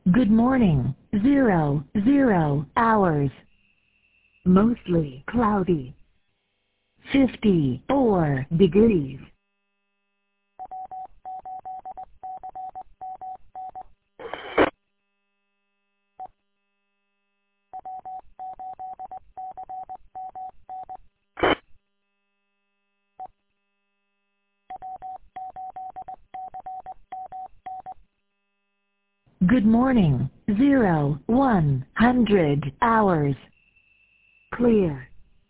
Good morning. 00 hours. Mostly cloudy. 54 degrees. Good morning. 100 hours. Clear.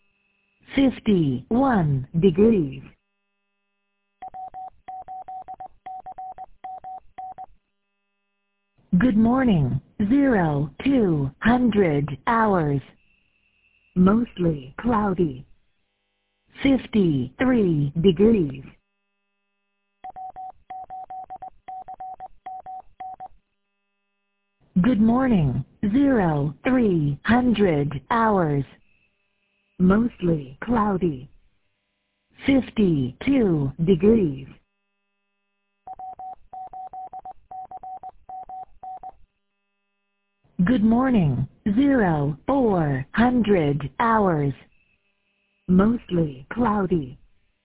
51 degrees. Good morning. 200 hours. Mostly cloudy. 53 degrees. Good morning. 300 hours. Mostly cloudy. 52 degrees. Good morning. 400 hours. Mostly cloudy.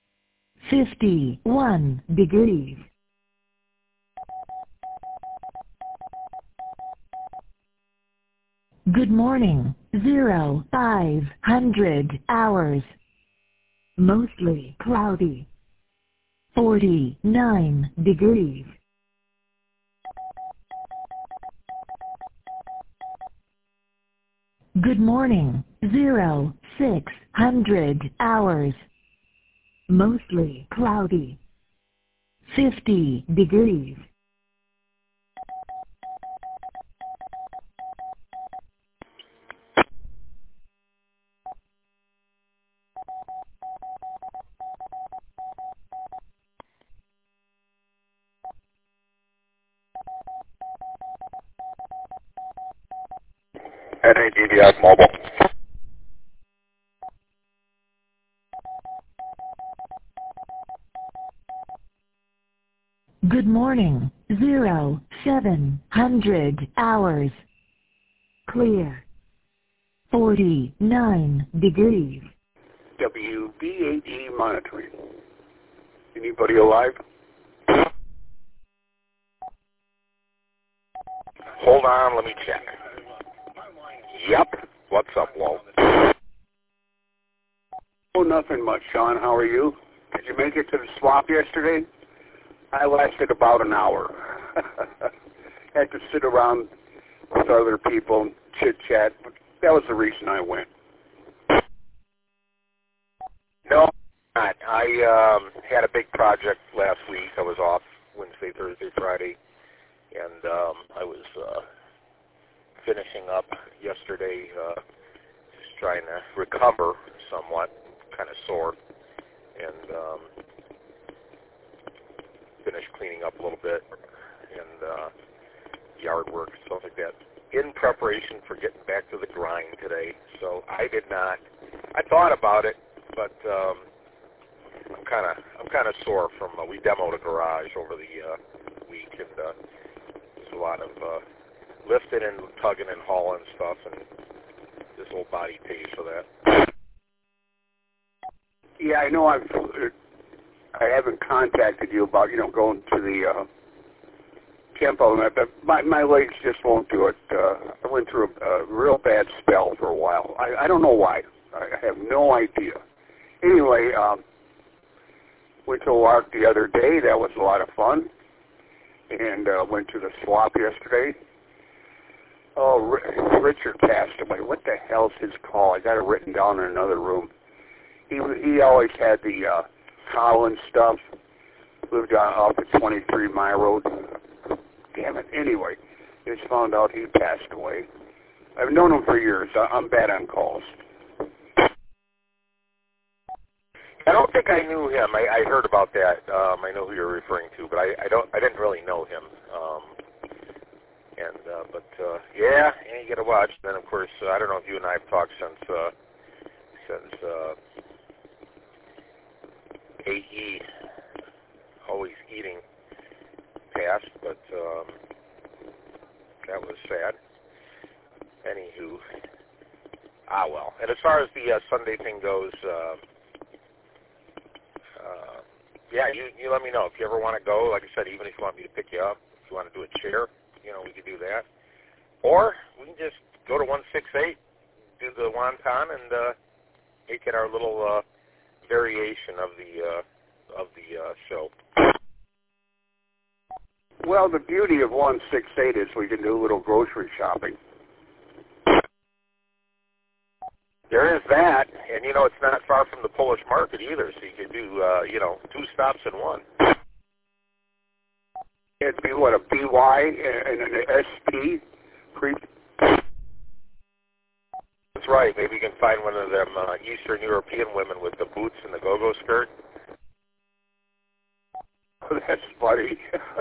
51 degrees. Good morning. 500 hours. Mostly cloudy. 49 degrees. Good morning. 600 hours. Mostly cloudy. 50 degrees. NADVI Mobile. Good morning. 700 hours. Clear. 49 degrees. WBAE monitoring. Anybody alive? Hold on, let me check. Yep. What's up, Walt? Oh, nothing much, Sean. How are you? Did you make it to the swap yesterday? I lasted about an hour. Had to sit around with other people and chit-chat. But that was the reason I went. No, not. I had a big project last week. I was off Wednesday, Thursday, Friday, and I was finishing up yesterday, just trying to recover somewhat, kind of sore, and finished cleaning up a little bit, and yard work, stuff like that, in preparation for getting back to the grind today. So I thought about it, but I'm kind of sore from we demoed a garage over the week, and there's a lot of lifting and tugging and hauling stuff, and this old body pays for that. Yeah, I know. I haven't contacted you about going to the tempo, but my legs just won't do it. I went through a real bad spell for a while. I don't know why. I have no idea. Anyway, went to a walk the other day. That was a lot of fun. And went to the swap yesterday. Oh, Richard passed away. What the hell's his call? I got it written down in another room. He always had the Collins stuff. Lived off the 23 Mile Road. Damn it. Anyway, just found out he passed away. I've known him for years. I'm bad on calls. I don't think I knew him. I heard about that. I know who you're referring to, but I didn't really know him. Yeah, you got to watch. Then of course, I don't know if you and I have talked since AE, always eating, passed, but that was sad. Anywho, well. And as far as the Sunday thing goes, yeah, you let me know if you ever want to go. Like I said, even if you want me to pick you up, if you want to do a chair, we could do that. Or we can just go to 168, do the wonton, and make it our little variation of the show. Well, the beauty of 168 is we can do a little grocery shopping. There is that, and it's not far from the Polish market either, so you could do, 2 stops in one. It'd be what, a BY and an SP? That's right. Maybe you can find one of them Eastern European women with the boots and the go-go skirt. That's funny.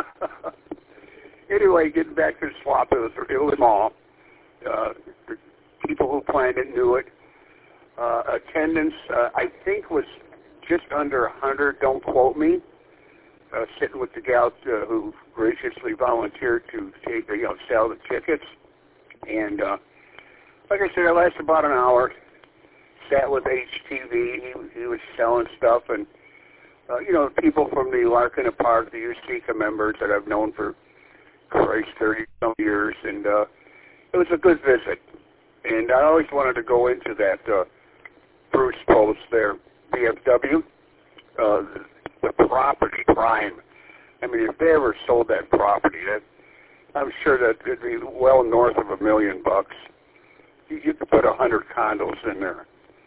Anyway, getting back to the swap, it was small. The people who planned it knew it. Attendance, I think, was just under 100. Don't quote me. Sitting with the gals who graciously volunteered to take, sell the tickets. And like I said, it lasted about an hour. Sat with HTV. He was selling stuff, and people from the Larkin Park, the Ustica members that I've known for Christ 30-some years, and it was a good visit. And I always wanted to go into that Bruce Post there, BFW, the property prime. I mean, if they ever sold that property, I'm sure that it'd be well north of $1 million. You could put 100 condos in there.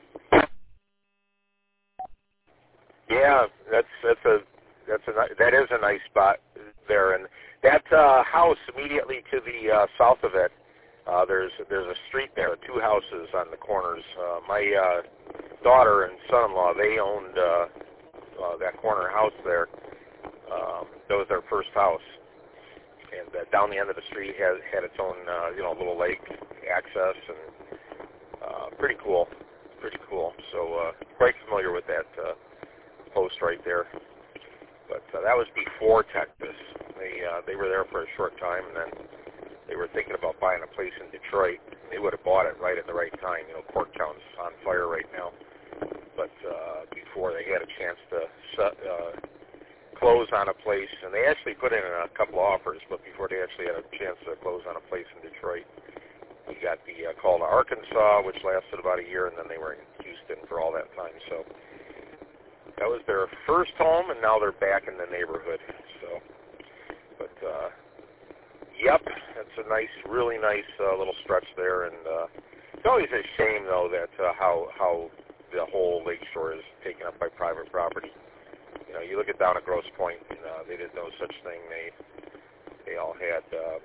Yeah, that is a nice spot there, and that house immediately to the south of it. There's a street there, 2 houses on the corners. My daughter and son-in-law, they owned that corner house there. That was their first house, and down the end of the street had its own little lake access, and pretty cool. So quite familiar with that post right there. But that was before Texas. They were there for a short time, and then they were thinking about buying a place in Detroit. They would have bought it right at the right time. Corktown's on fire right now. But before they had a chance to close on a place, and they actually put in a couple offers, but before they actually had a chance to close on a place in Detroit, we got the call to Arkansas, which lasted about a year, and then they were in Houston for all that time. So that was their first home, and now they're back in the neighborhood. So, but yep, that's a nice, really nice little stretch there, and it's always a shame though that how the whole lakeshore is taken up by private property. You look at down at Grosse Pointe, and they did no such thing. They all had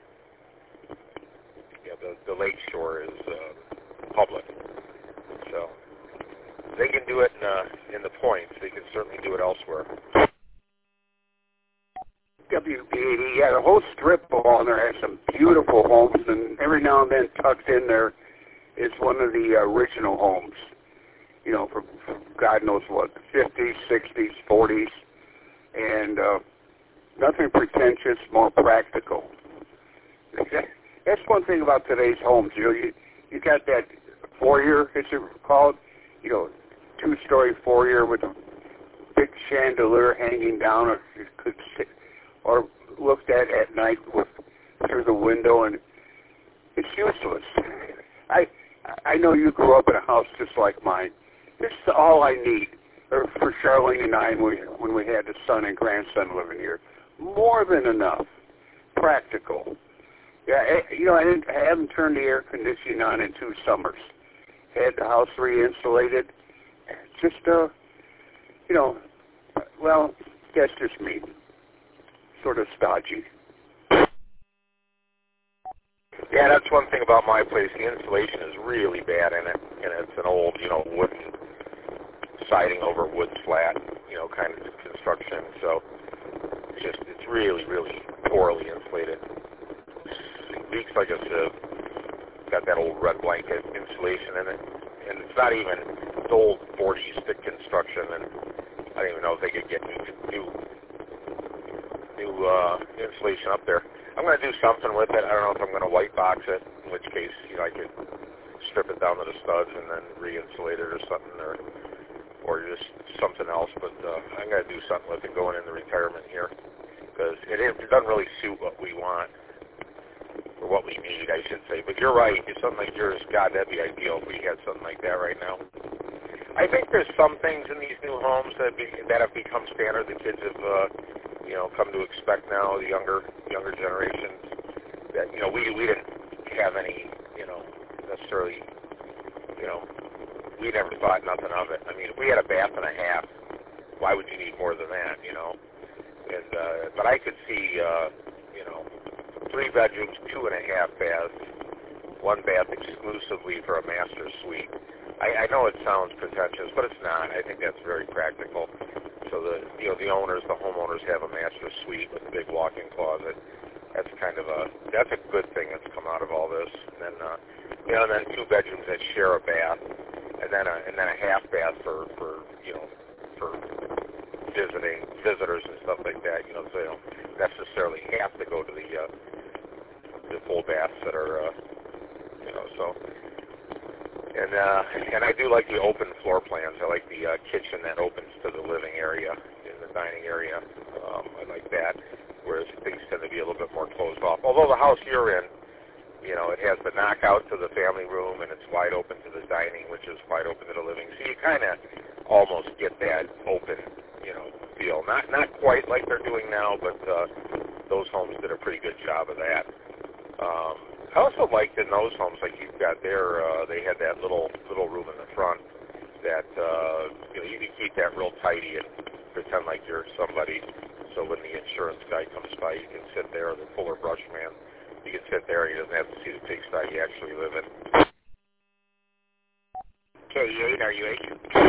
the lakeshore is public, so they can do it in the points. They can certainly do it elsewhere. WB80, yeah, the whole strip along there has some beautiful homes, and every now and then tucked in there is one of the original homes, from God knows what, 50s, 60s, 40s, and nothing pretentious, more practical. That's one thing about today's homes. You got that foyer, as it's called, 2-story foyer with a big chandelier hanging down, or you could sit, or looked at night through the window, and it's useless. I know you grew up in a house just like mine. This is all I need for Charlene and I when we had the son and grandson living here. More than enough. Practical. Yeah, I haven't turned the air conditioning on in 2 summers. Had the house re-insulated. Just, well, that's just me. Sort of stodgy. Yeah, that's one thing about my place. The insulation is really bad in it, and it's an old, wooden siding over wood flat, kind of construction. So it's really, really poorly insulated. It leaks like a sieve. Got that old red blanket insulation in it, and it's not even, it's old 40s thick construction, and I don't even know if they could get new new insulation up there. I'm going to do something with it. I don't know if I'm going to white box it, in which case, I could strip it down to the studs and then re-insulate it or something, or just something else. But I'm going to do something with it going into retirement here, because it doesn't really suit what we want, or what we need, I should say. But you're right. If something like yours, God, that'd be ideal if we had something like that right now. I think there's some things in these new homes that have become standard. The kids have, come to expect now. The younger generations that we didn't have any, necessarily, we never thought nothing of it. I mean, if we had a bath and a half, why would you need more than that? And but I could see, 3 bedrooms, 2.5 baths, 1 bath exclusively for a master suite. I know it sounds pretentious, but it's not. I think that's very practical. So the homeowners have a master suite with a big walk-in closet. That's a good thing that's come out of all this. And then, and then 2 bedrooms that share a bath, and then a half bath for visitors and stuff like that. So they don't necessarily have to go to the full baths that are, so. And I do like the open floor plans. I like the kitchen that opens to the living area and the dining area. I like that, whereas things tend to be a little bit more closed off. Although the house you're in, it has the knockout to the family room, and it's wide open to the dining, which is wide open to the living. So you kind of almost get that open, feel. Not quite like they're doing now, but those homes did a pretty good job of that. I also liked in those homes, like you've got there, they had that little room in the front that you can keep that real tidy and pretend like you're somebody. So when the insurance guy comes by, you can sit there, or the puller brush man, you can sit there and he doesn't have to see the pigsty you actually live in. KE8 RUH.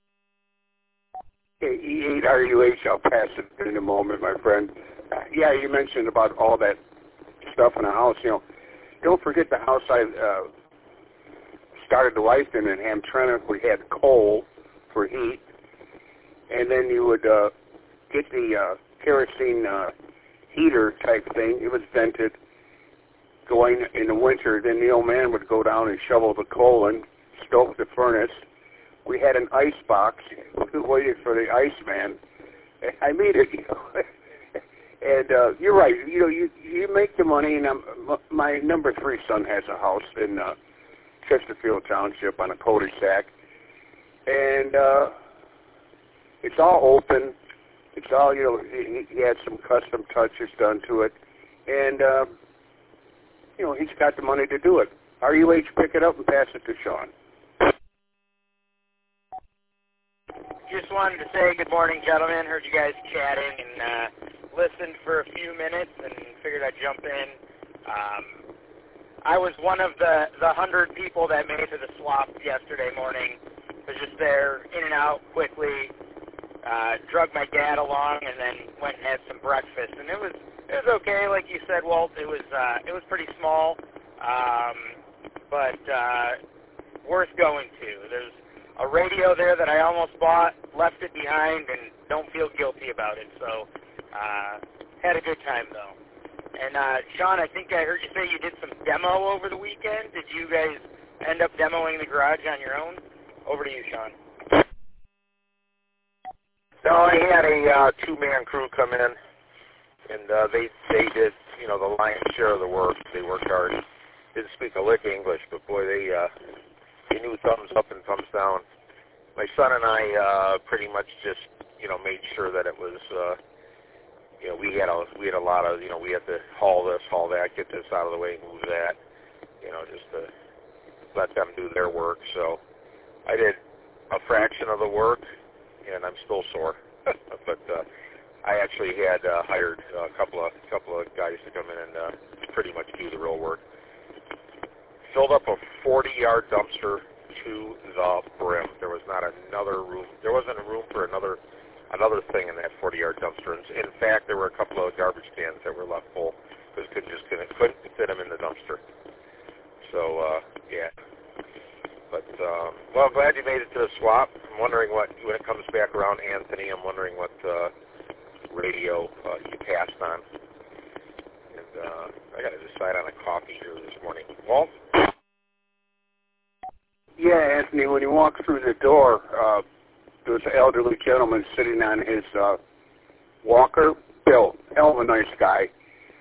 KE8 RUH, I'll pass it in a moment, my friend. Yeah, you mentioned about all that stuff in the house, Don't forget the house I started the life in Hamtramck. We had coal for heat, and then you would get the kerosene heater type thing. It was vented going in the winter. Then the old man would go down and shovel the coal and stoke the furnace. We had an ice box. We waited for the ice man. I mean it, And you're right. You make the money. And my number 3 son has a house in Chesterfield Township on a cul-de-sac, and it's all open. It's all he had some custom touches done to it, and he's got the money to do it. RUH, pick it up and pass it to Sean. Just wanted to say good morning, gentlemen. Heard you guys chatting and listened for a few minutes and figured I'd jump in. I was one of the 100 people that made it to the swap yesterday morning. Was just there, in and out quickly. Drug my dad along, and then went and had some breakfast. And it was okay, like you said, Walt. It was pretty small, but worth going to. There's a radio there that I almost bought, left it behind, and don't feel guilty about it. So had a good time though. And Sean, I think I heard you say you did some demo over the weekend. Did you guys end up demoing the garage on your own? Over to you, Sean. No, I had a 2-man crew come in, and they did the lion's share of the work. They worked hard. Didn't speak a lick of English, but boy, they knew thumbs up and thumbs down. My son and I pretty much just made sure that it was we had a lot of we had to haul this, haul that, get this out of the way, move that, just to let them do their work. So I did a fraction of the work, and I'm still sore. But I actually had hired a couple of guys to come in and pretty much do the real work. Filled up a 40-yard dumpster to the brim. There was not another room. There wasn't a room for another thing in that 40-yard dumpster. In fact, there were a couple of garbage cans that were left full because couldn't fit them in the dumpster. So yeah. But well, I'm glad you made it to the swap. I'm wondering when it comes back around, Anthony. I'm wondering what radio you passed on. And I got to decide on a coffee here this morning. Walt? Yeah, Anthony, when you walk through the door, there was an elderly gentleman sitting on his walker. Bill, hell of a nice guy.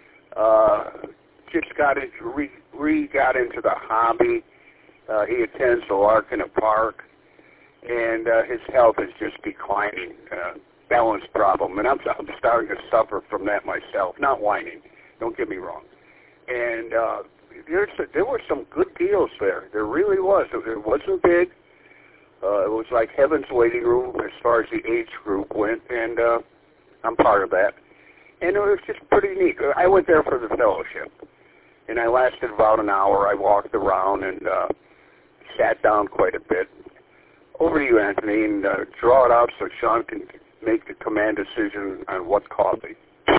Just got into, got into the hobby. He attends the Larkin Park, and his health is just declining. Balance problem, and I'm starting to suffer from that myself. Not whining, don't get me wrong. And there were some good deals there. There really was. It wasn't big. It was like heaven's waiting room as far as the age group went, and I'm part of that. And it was just pretty neat. I went there for the fellowship, and I lasted about an hour. I walked around and sat down quite a bit. Over to you, Anthony, and draw it out so Sean can make the command decision on what coffee.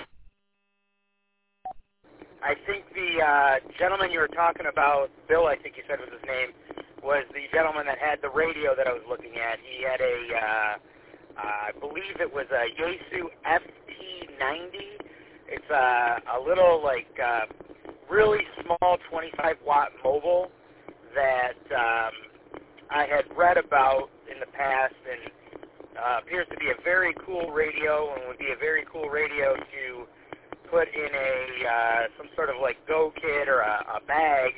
I think the gentleman you were talking about, Bill, I think you said was his name, was the gentleman that had the radio that I was looking at. He had I believe it was a Yaesu FT90. It's a little, really small 25-watt mobile that I had read about in the past, and appears to be a very cool radio, and would be a very cool radio to put in some sort of go kit or a bag.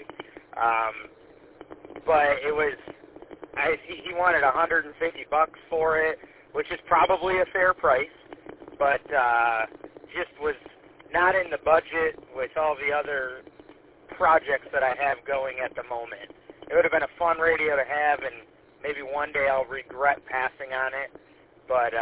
But it was, he wanted $150 for it, which is probably a fair price, but just was not in the budget with all the other projects that I have going at the moment. It would have been a fun radio to have, and maybe one day I'll regret passing on it, but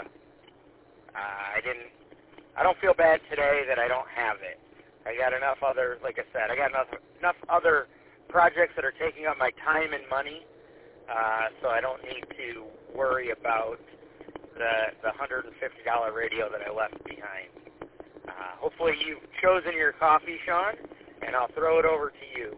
I don't feel bad today that I don't have it. I got enough other, like I said, I got enough other projects that are taking up my time and money, so I don't need to worry about the $150 radio that I left behind. Hopefully you've chosen your coffee, Sean, and I'll throw it over to you.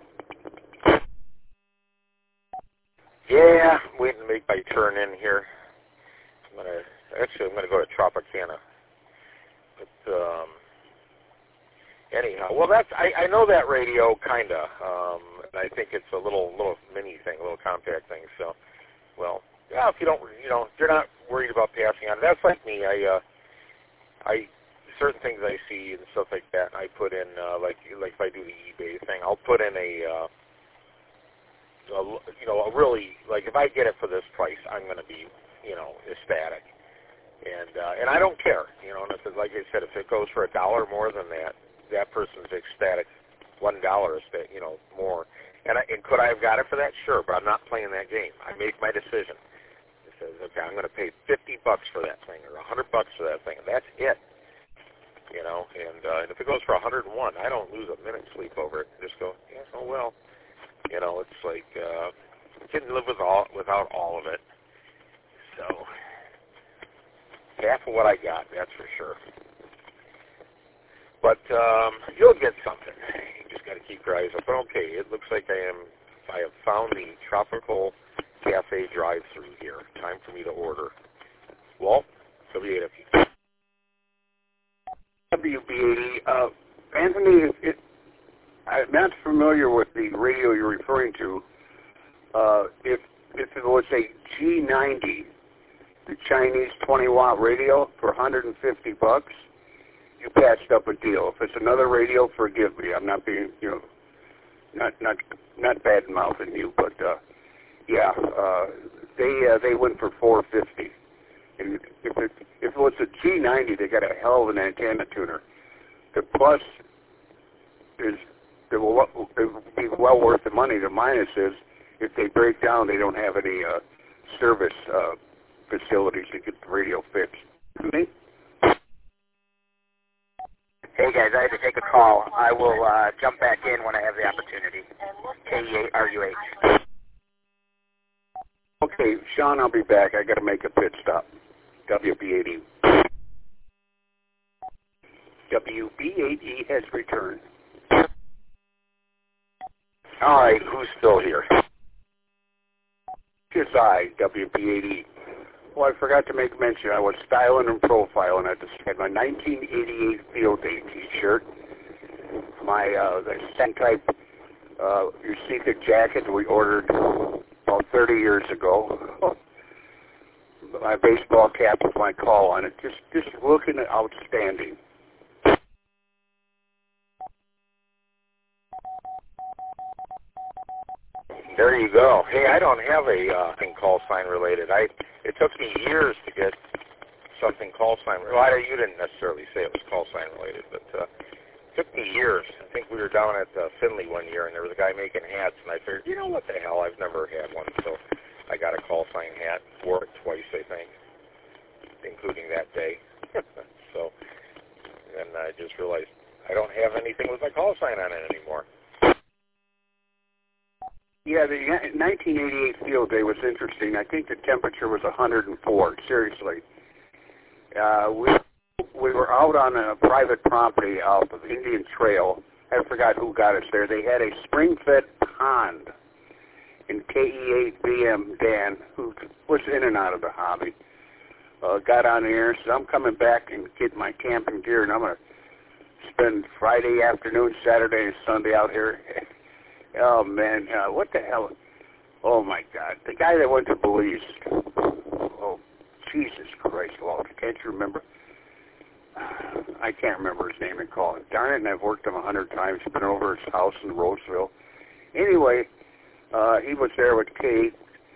Yeah, I'm waiting to make my turn in here. I'm gonna go to Tropicana. But anyhow, well, I know that radio kinda. And I think it's a little mini thing, a little compact thing. So, well, yeah, if you don't, if you're not worried about passing on, that's like me. I certain things I see and stuff like that, I put in like if I do the eBay thing, I'll put in a really, if I get it for this price, I'm going to be, ecstatic. And I don't care, and if it, like I said, if it goes for $1 more than that person's ecstatic. $1 is, more. And could I have got it for that? Sure, but I'm not playing that game. I make my decision. It says, okay, I'm going to pay $50 for that thing or $100 for that thing, and that's it. And if it goes for 101, I don't lose a minute's sleep over it. Just go, yeah, oh well. It's like couldn't live without all of it. So half of what I got, that's for sure. But you'll get something. You just got to keep your eyes open. Okay, it looks like I have found the Tropical Cafe drive-through here. Time for me to order. Walt, WAFU. WB80. Anthony, I'm not familiar with the radio you're referring to. If it was a G90, the Chinese 20-watt radio for $150, you patched up a deal. If it's another radio, forgive me. I'm not being, not bad mouthing you, but they went for $450. And if it was a G90, they got a hell of an antenna tuner. The plus is it will be well worth the money. The minus is if they break down, they don't have any service facilities to get the radio fixed. Me? Hey guys, I had to take a call. I will jump back in when I have the opportunity. KEARUH. Okay, Sean, I'll be back. I got to make a pit stop. WB80. WB80 has returned. All right, who's still here? Just I, WB80. Well, I forgot to make mention, I was styling and profiling. I just had my 1988 Field Day T-shirt, my the same type Usika jacket we ordered about 30 years ago, my baseball cap with my call on it, just looking outstanding. There you go. Hey, I don't have a thing call sign related. It took me years to get something call sign related. Well, you didn't necessarily say it was call sign related, but it took me years. I think we were down at Finley one year, and there was a guy making hats, and I figured, you know what the hell, I've never had one, so I got a call sign hat. Wore it twice, I think, including that day. So, and I just realized I don't have anything with my call sign on it anymore. Yeah, the 1988 Field Day was interesting. I think the temperature was 104, seriously. We were out on a private property out of Indian Trail. I forgot who got us there. They had a spring-fed pond. And KE8BM Dan, who was in and out of the hobby, got on the air, said, I'm coming back and get my camping gear, and I'm going to spend Friday afternoon, Saturday, and Sunday out here. Oh, man, what the hell? Oh, my God. The guy that went to Belize. Oh, Jesus Christ, Walter. Can't you remember? I can't remember his name and call it. Darn it, and I've worked him 100 times. Been over his house in Roseville. Anyway, he was there with Kate,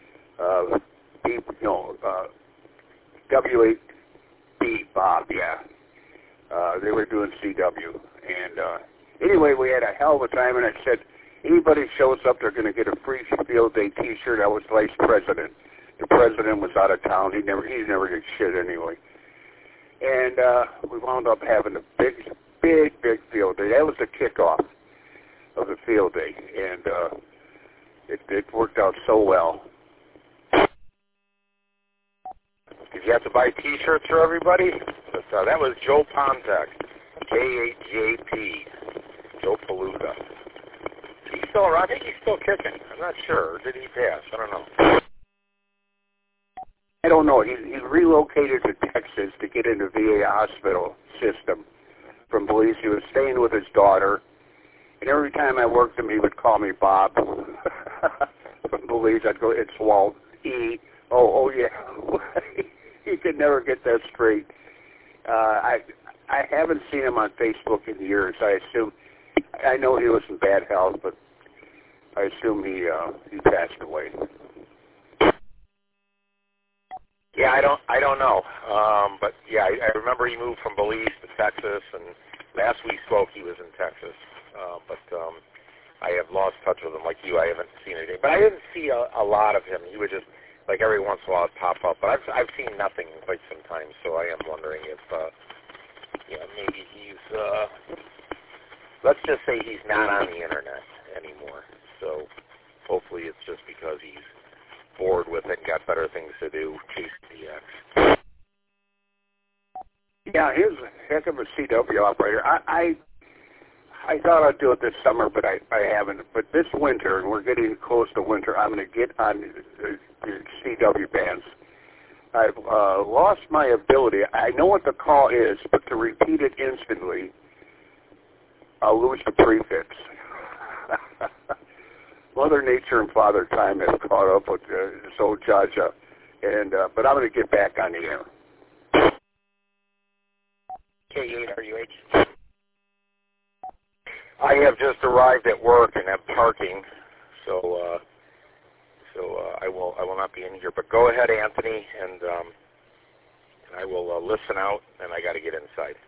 W8B Bob, yeah. They were doing CW. And anyway, we had a hell of a time, and I said, anybody shows up, they're going to get a free Field Day T-shirt. I was vice president. The president was out of town. He never did shit anyway. And we wound up having a big field day. That was the kickoff of the field day, and it worked out so well. Did you have to buy T-shirts for everybody? That was Joe Pontek, K8JP, Joe Palooka. He's still around. I think he's still kicking. I'm not sure. Or did he pass? I don't know. I don't know. He relocated to Texas to get into VA hospital system from Belize. He was staying with his daughter, and every time I worked him, he would call me Bob. From Belize, I'd go, it's Walt E. Oh yeah. He could never get that straight. I haven't seen him on Facebook in years. I know he was in bad health, but I assume he passed away. Yeah, I don't know. But yeah, I remember he moved from Belize to Texas, and last we spoke, he was in Texas. But I have lost touch with him like you. I haven't seen anything. But I didn't see a lot of him. He would just, like every once in a while, pop up. But I've seen nothing in quite some time, so I am wondering if, maybe he's, let's just say he's not on the internet anymore. So hopefully it's just because he's bored with it and got better things to do, chase DX. Yeah, he was a heck of a CW operator. I thought I'd do it this summer, but I haven't. But this winter, and we're getting close to winter, I'm going to get on the CW bands. I've lost my ability. I know what the call is, but to repeat it instantly, I'll lose the prefix. Mother Nature and Father Time have caught up with this old Jaja, and but I'm going to get back on the air. K8RUH. I have just arrived at work and I'm parking, so I will not be in here. But go ahead, Anthony, and I will listen out. And I got to get inside.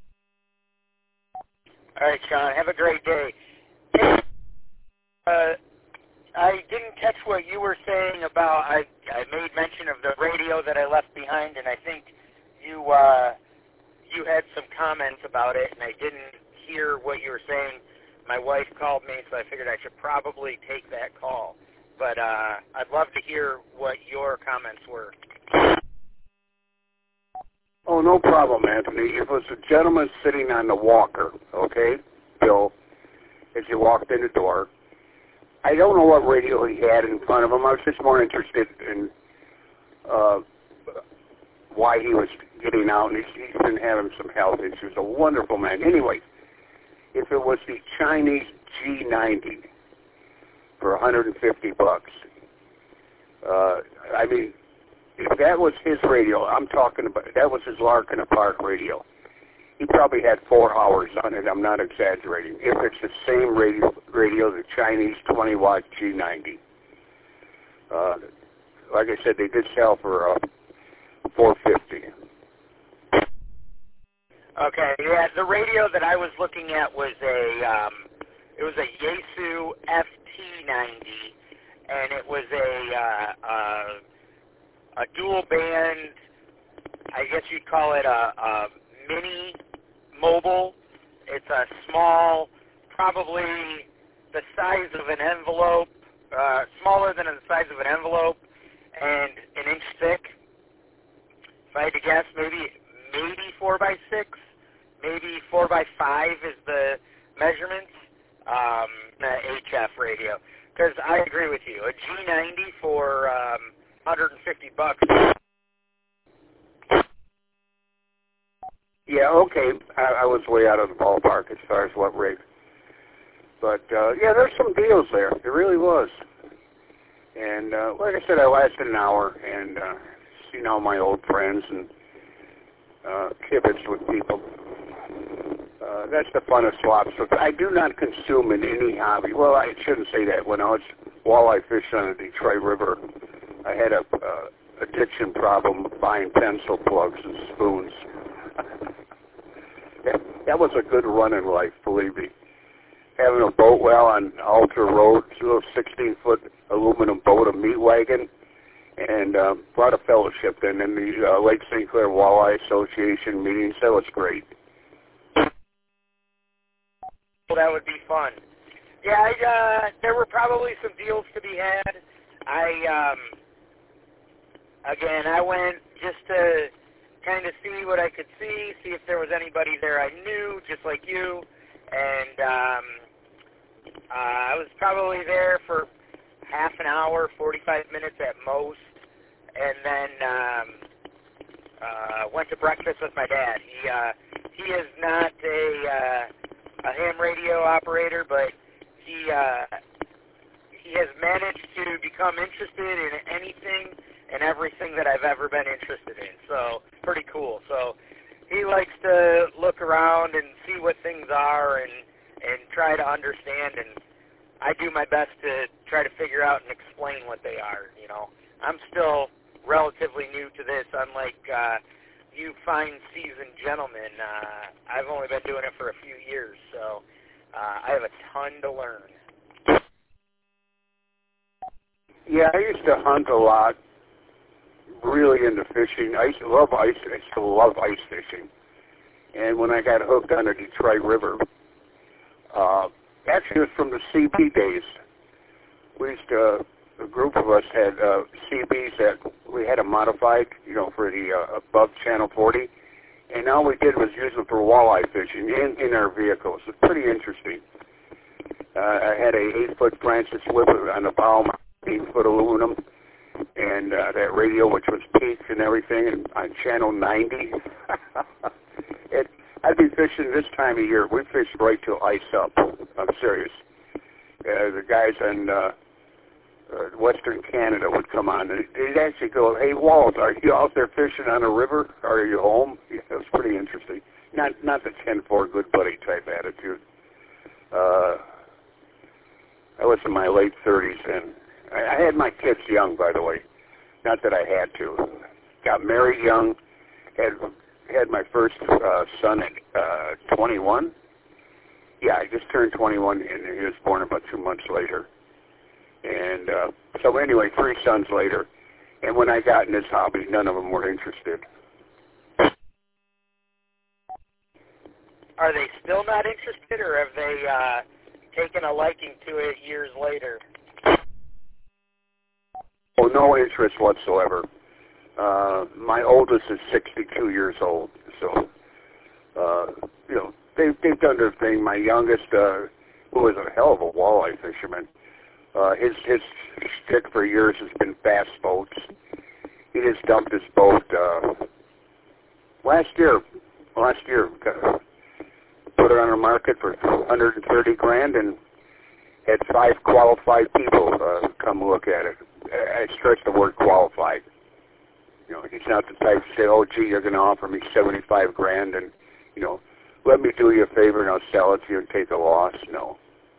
All right, Sean. Have a great day. I didn't catch what you were saying about. I made mention of the radio that I left behind, and I think you had some comments about it, and I didn't hear what you were saying. My wife called me, so I figured I should probably take that call. But I'd love to hear what your comments were. Oh, no problem, Anthony. It was a gentleman sitting on the walker, okay, Bill, as you walked in the door. I don't know what radio he had in front of him. I was just more interested in why he was getting out, and he's been having some health issues. A wonderful man. Anyway, if it was the Chinese G90 for $150, I mean, if that was his radio, I'm talking about, that was his Lark in the Park radio. He probably had 4 hours on it. I'm not exaggerating. If it's the same radio, the Chinese 20-watt G90. Like I said, they did sell for $450. Okay, yeah, the radio that I was looking at was a Yaesu FT90, and it was a dual band. I guess you'd call it a mini mobile. It's a small, probably the size of an envelope, smaller than the size of an envelope, and an inch thick. If I had to guess, maybe 4x6, maybe 4x5 is the measurements. The HF radio, because I agree with you. A G90 for $150. Yeah, okay. I was way out of the ballpark as far as what rate. But, yeah, there's some deals there. It really was. And, like I said, I lasted an hour and seen all my old friends and kibitzed with people. That's the fun of swaps. So I do not consume in any hobby. Well, I shouldn't say that. When I was walleye fishing on the Detroit River, I had a addiction problem buying pencil plugs and spoons. That was a good run in life, believe me. Having a boat well on Alter Road, a little 16-foot aluminum boat, a meat wagon, and brought a fellowship then in the Lake St. Clair Walleye Association meetings. That was great. Well, that would be fun. Yeah, there were probably some deals to be had. I went just to kind of see what I could see if there was anybody there I knew, just like you, and I was probably there for half an hour, 45 minutes at most, and then went to breakfast with my dad. He is not a ham radio operator, but he has managed to become interested in anything and everything that I've ever been interested in. So pretty cool. So he likes to look around and see what things are and try to understand, and I do my best to try to figure out and explain what they are. You know, I'm still relatively new to this, unlike you fine seasoned gentlemen. I've only been doing it for a few years, so I have a ton to learn. Yeah, I used to hunt a lot, really into fishing. I used to love ice. I still love ice fishing. And when I got hooked on the Detroit River, actually it was from the CB days. We used to, a group of us had CBs that we had them modified, you know, for the above Channel 40. And all we did was use them for walleye fishing in our vehicles. It's pretty interesting. I had a 8-foot Francis Whipper on the bow, 8-foot aluminum, and that radio, which was peaked and everything, and on Channel 90. I'd be fishing this time of year. We fished right till ice up. I'm serious. The guys in Western Canada would come on, and they'd actually go, "Hey, Walt, are you out there fishing on a river? Or are you home?" Yeah, it was pretty interesting. Not the 10-4 good buddy type attitude. I was in my late 30s, and I had my kids young, by the way. Not that I had to. Got married young. Had my first son at 21. Yeah, I just turned 21, and he was born about 2 months later. And so anyway, 3 sons later. And when I got in this hobby, none of them were interested. Are they still not interested, or have they taken a liking to it years later? Oh, no interest whatsoever. My oldest is 62 years old, so you know, they've done their thing. My youngest, who is a hell of a walleye fisherman, his shtick for years has been fast boats. He just dumped his boat last year, put it on the market for 130 grand and had 5 qualified people come look at it. I stress the word qualified. You know, he's not the type to say, oh, gee, you're going to offer me 75 grand and, you know, let me do you a favor and I'll sell it to you and take a loss. No.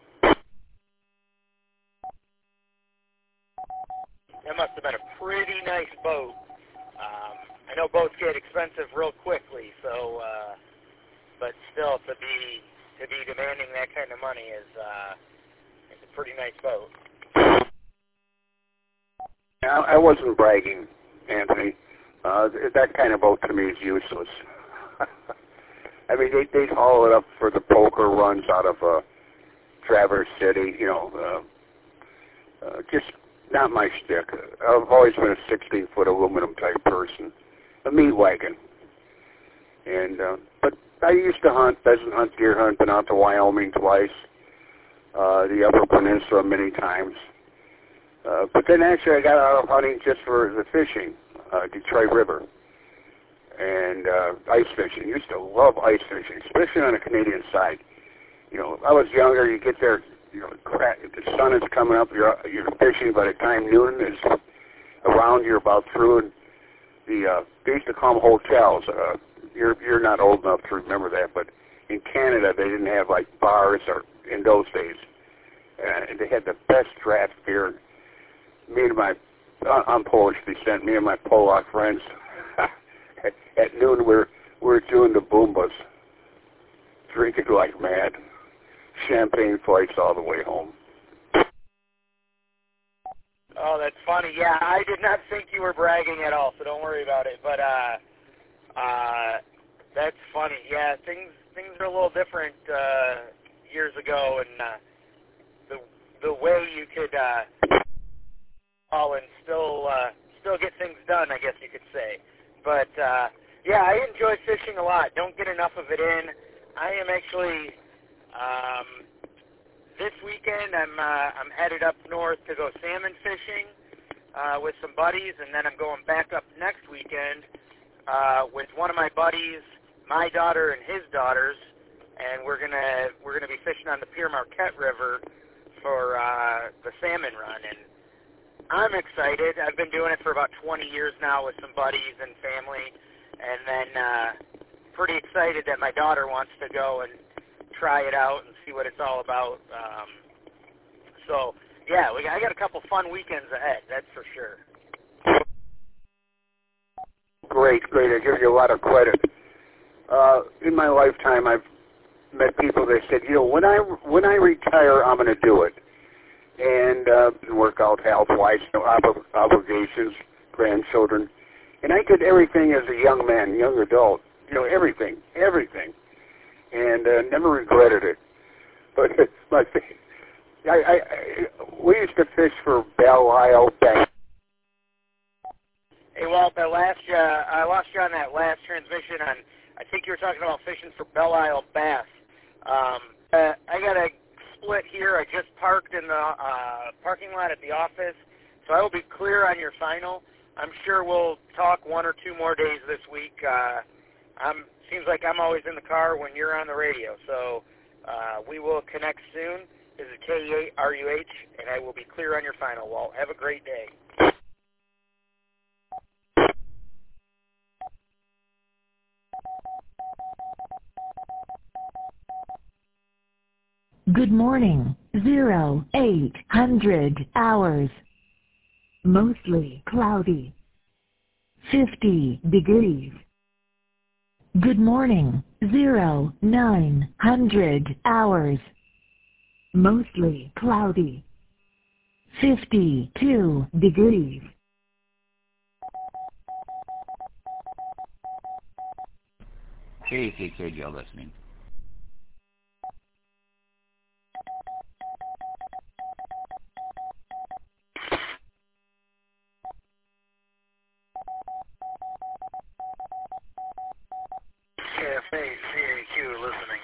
That must have been a pretty nice boat. I know boats get expensive real quickly, so, but still, to be demanding that kind of money is a pretty nice boat. I wasn't bragging, Anthony. That kind of boat to me is useless. I mean, they'd haul it up for the poker runs out of Traverse City, you know, just not my shtick. I've always been a 16-foot aluminum type person, a meat wagon. And but I used to hunt, pheasant hunt, deer hunt, been out to Wyoming twice, the Upper Peninsula many times. But then actually I got out of hunting just for the fishing, Detroit River, and ice fishing. Used to love ice fishing, especially on the Canadian side. You know, I was younger, you get there, you know, the sun is coming up, you're fishing by the time noon is around, you're about through, and they used to call them hotels. You're not old enough to remember that, but in Canada they didn't have like bars or in those days. And they had the best draft beer. I'm Polish descent, me and my Polak friends, at noon we're doing the Boombas, drinking like mad. Champagne flights all the way home. Oh, that's funny. Yeah, I did not think you were bragging at all, so don't worry about it. But that's funny. Yeah, things are a little different years ago, and the way you could call and still get things done, I guess you could say. But yeah, I enjoy fishing a lot. Don't get enough of it in. I am actually this weekend. I'm headed up north to go salmon fishing with some buddies, and then I'm going back up next weekend with one of my buddies, my daughter, and his daughters, and we're gonna be fishing on the Pere Marquette River for the salmon run, and I'm excited. I've been doing it for about 20 years now with some buddies and family, and then pretty excited that my daughter wants to go and try it out and see what it's all about. So, yeah, I got a couple fun weekends ahead, that's for sure. Great. I give you a lot of credit. In my lifetime, I've met people that said, you know, when I retire, I'm going to do it. And work out health-wise, you know, obligations, grandchildren. And I did everything as a young man, young adult, you know, everything. And never regretted it. But we used to fish for Belle Isle Bay. Hey, Walt, I lost you on that last transmission. I think you were talking about fishing for Belle Isle bass. I got a split here. I just parked in the parking lot at the office, so I will be clear on your final. I'm sure we'll talk 1 or 2 more days this week. Seems like I'm always in the car when you're on the radio, so we will connect soon. This is KERUH, and I will be clear on your final, Walt. Have a great day. Good morning, 0800 hours. Mostly cloudy. 50 degrees. Good morning, 0900 hours. Mostly cloudy. 52 degrees. KKKJ listening. KFACAQ listening.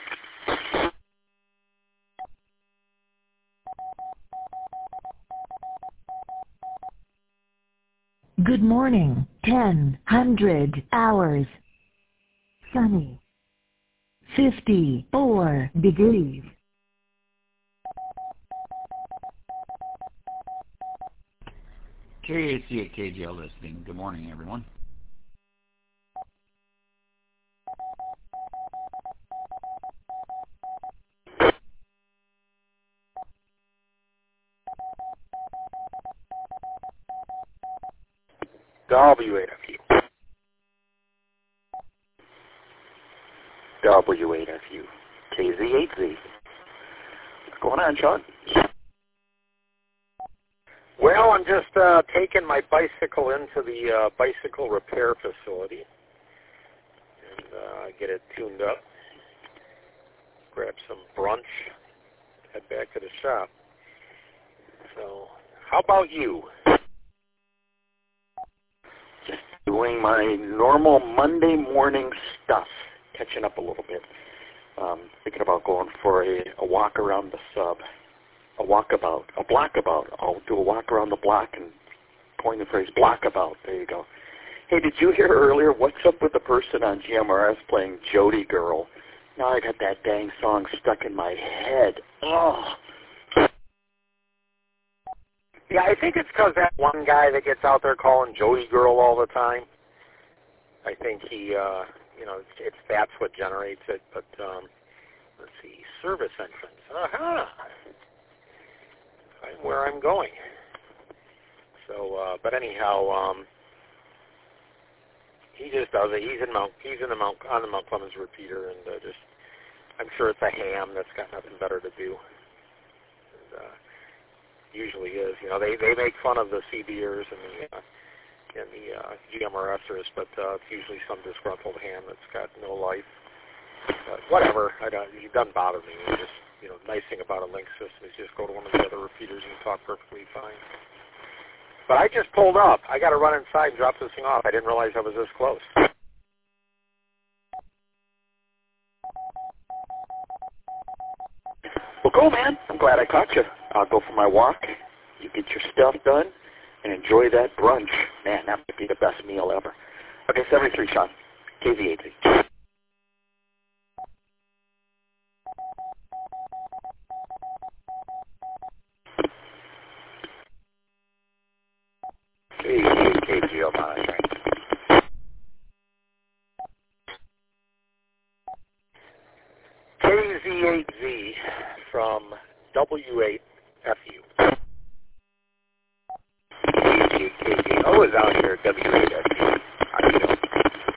Good morning, 1000 hours. sunny. 54 degrees. KAC at KGL listening. Good morning, everyone. W8FU. W8FU. KZ8Z. What's going on, Sean? Well, I'm just taking my bicycle into the bicycle repair facility and get it tuned up, grab some brunch, head back to the shop. So, how about you? Just doing my normal Monday morning stuff, catching up a little bit. Thinking about going for a walk around the sub. A walkabout, a blockabout. I'll do a walk around the block and coin the phrase blockabout. There you go. Hey, did you hear earlier what's up with the person on GMRS playing Jody Girl? Now I got that dang song stuck in my head. Oh. Yeah, I think it's because that one guy that gets out there calling Jody Girl all the time. I think he, it's that's what generates it. But let's see, service entrance. Aha. I'm where I'm going. So, but anyhow, he just does it. He's on the Mount Clemens repeater, and I'm sure it's a ham that's got nothing better to do. And, usually is. They make fun of the CBers and the GMRSers, but it's usually some disgruntled ham that's got no life. But whatever. It doesn't bother me. It's just, the nice thing about a link system is just go to one of the other repeaters and talk perfectly fine. But I just pulled up. I got to run inside and drop this thing off. I didn't realize I was this close. Well, go, man. I'm glad I caught you. I'll go for my walk. You get your stuff done and enjoy that brunch. Man, that might be the best meal ever. Okay, 73, Sean. KZ8Z. KGL monitoring. KZ8Z from W8FU. KGO is out here at W8FU. How you doing?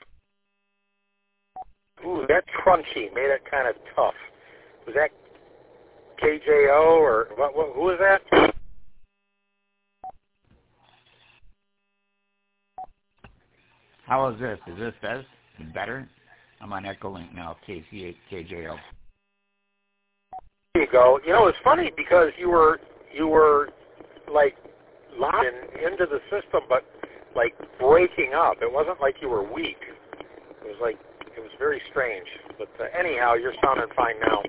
Ooh, that crunchy made it kind of tough. Was that KJO or what? Who was that? How is this? Is this better? I'm on Echolink now, KC8 KJL. There you go. It's funny because you were like locked into the system, but like breaking up. It wasn't like you were weak. It was very strange. But anyhow, you're sounding fine now.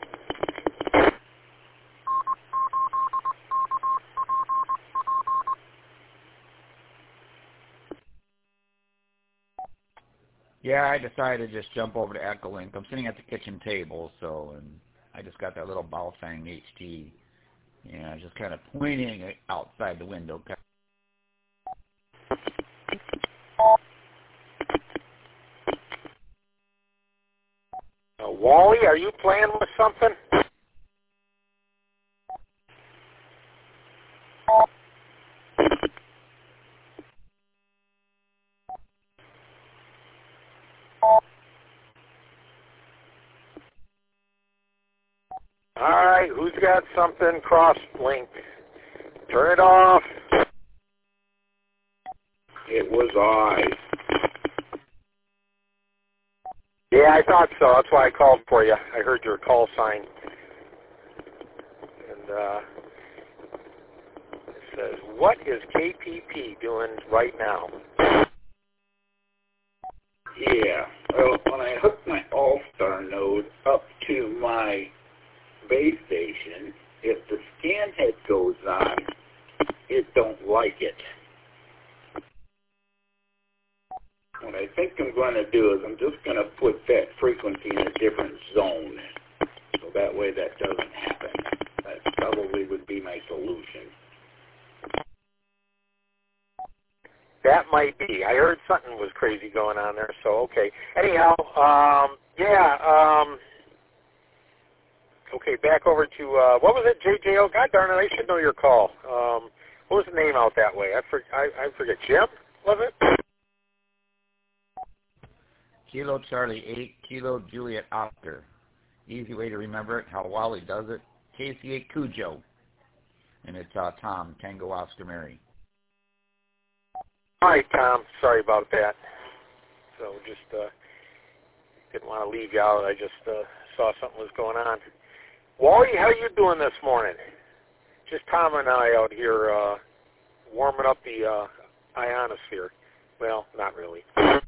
Yeah, I decided to just jump over to Echolink. I'm sitting at the kitchen table, and I just got that little Baofeng HT, and just kind of pointing it outside the window. Wally, are you playing with something? All right, who's got something cross-linked? Turn it off. It was I. Yeah, I thought so. That's why I called for you. I heard your call sign. And it says, what is KPP doing right now? Yeah, well, when I hook my All-Star node up to my base station, if the scan head goes on, it don't like it. what I think I'm going to do is I'm just going to put that frequency in a different zone. So that way that doesn't happen. That probably would be my solution. That might be. I heard something was crazy going on there, so okay. Anyhow, okay, back over to, what was it, JJO? God darn it, I should know your call. What was the name out that way? I forget. Jim, was it? Kilo Charlie 8, Kilo Juliet Oscar. Easy way to remember it, how Wally does it. KC8 Cujo. And it's Tom, Tango Oscar Mary. All right, Tom. Sorry about that. So just didn't want to leave you out. I just saw something was going on. Wally, how are you doing this morning? Just Tom and I out here warming up the ionosphere. Well, not really.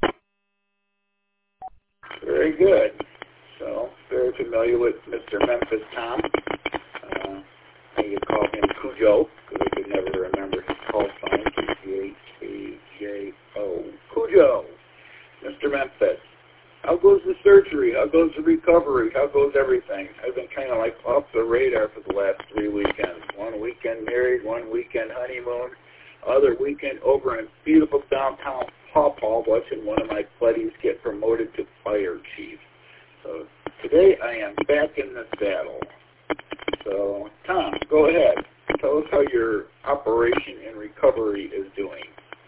Very good. So, very familiar with Mr. Memphis Tom. I could call him Cujo, because I could never remember his call sign. C-H-A-J-O. Cujo. Mr. Memphis. How goes the surgery? How goes the recovery? How goes everything? I've been kind of like off the radar for the last 3 weekends. One weekend married, one weekend honeymoon, other weekend over in beautiful downtown Paw Paw watching one of my buddies get promoted to fire chief. So today I am back in the saddle. So, Tom, go ahead. Tell us how your operation and recovery is doing.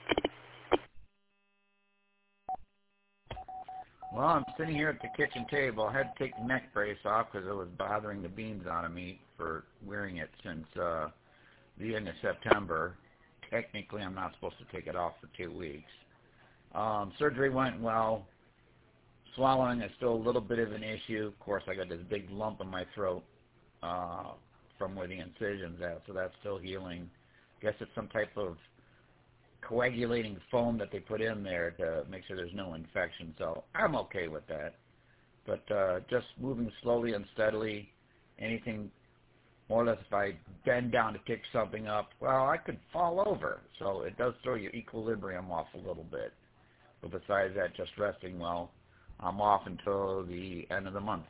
Well, I'm sitting here at the kitchen table. I had to take the neck brace off because it was bothering the beans out of me for wearing it since the end of September. Technically, I'm not supposed to take it off for 2 weeks. Surgery went well. Swallowing is still a little bit of an issue. Of course, I got this big lump in my throat from where the incision's at, so that's still healing. I guess it's some type of coagulating foam that they put in there to make sure there's no infection, so I'm okay with that. But just moving slowly and steadily, anything more or less if I bend down to pick something up, well, I could fall over, so it does throw your equilibrium off a little bit. But besides that, just resting well. I'm off until the end of the month.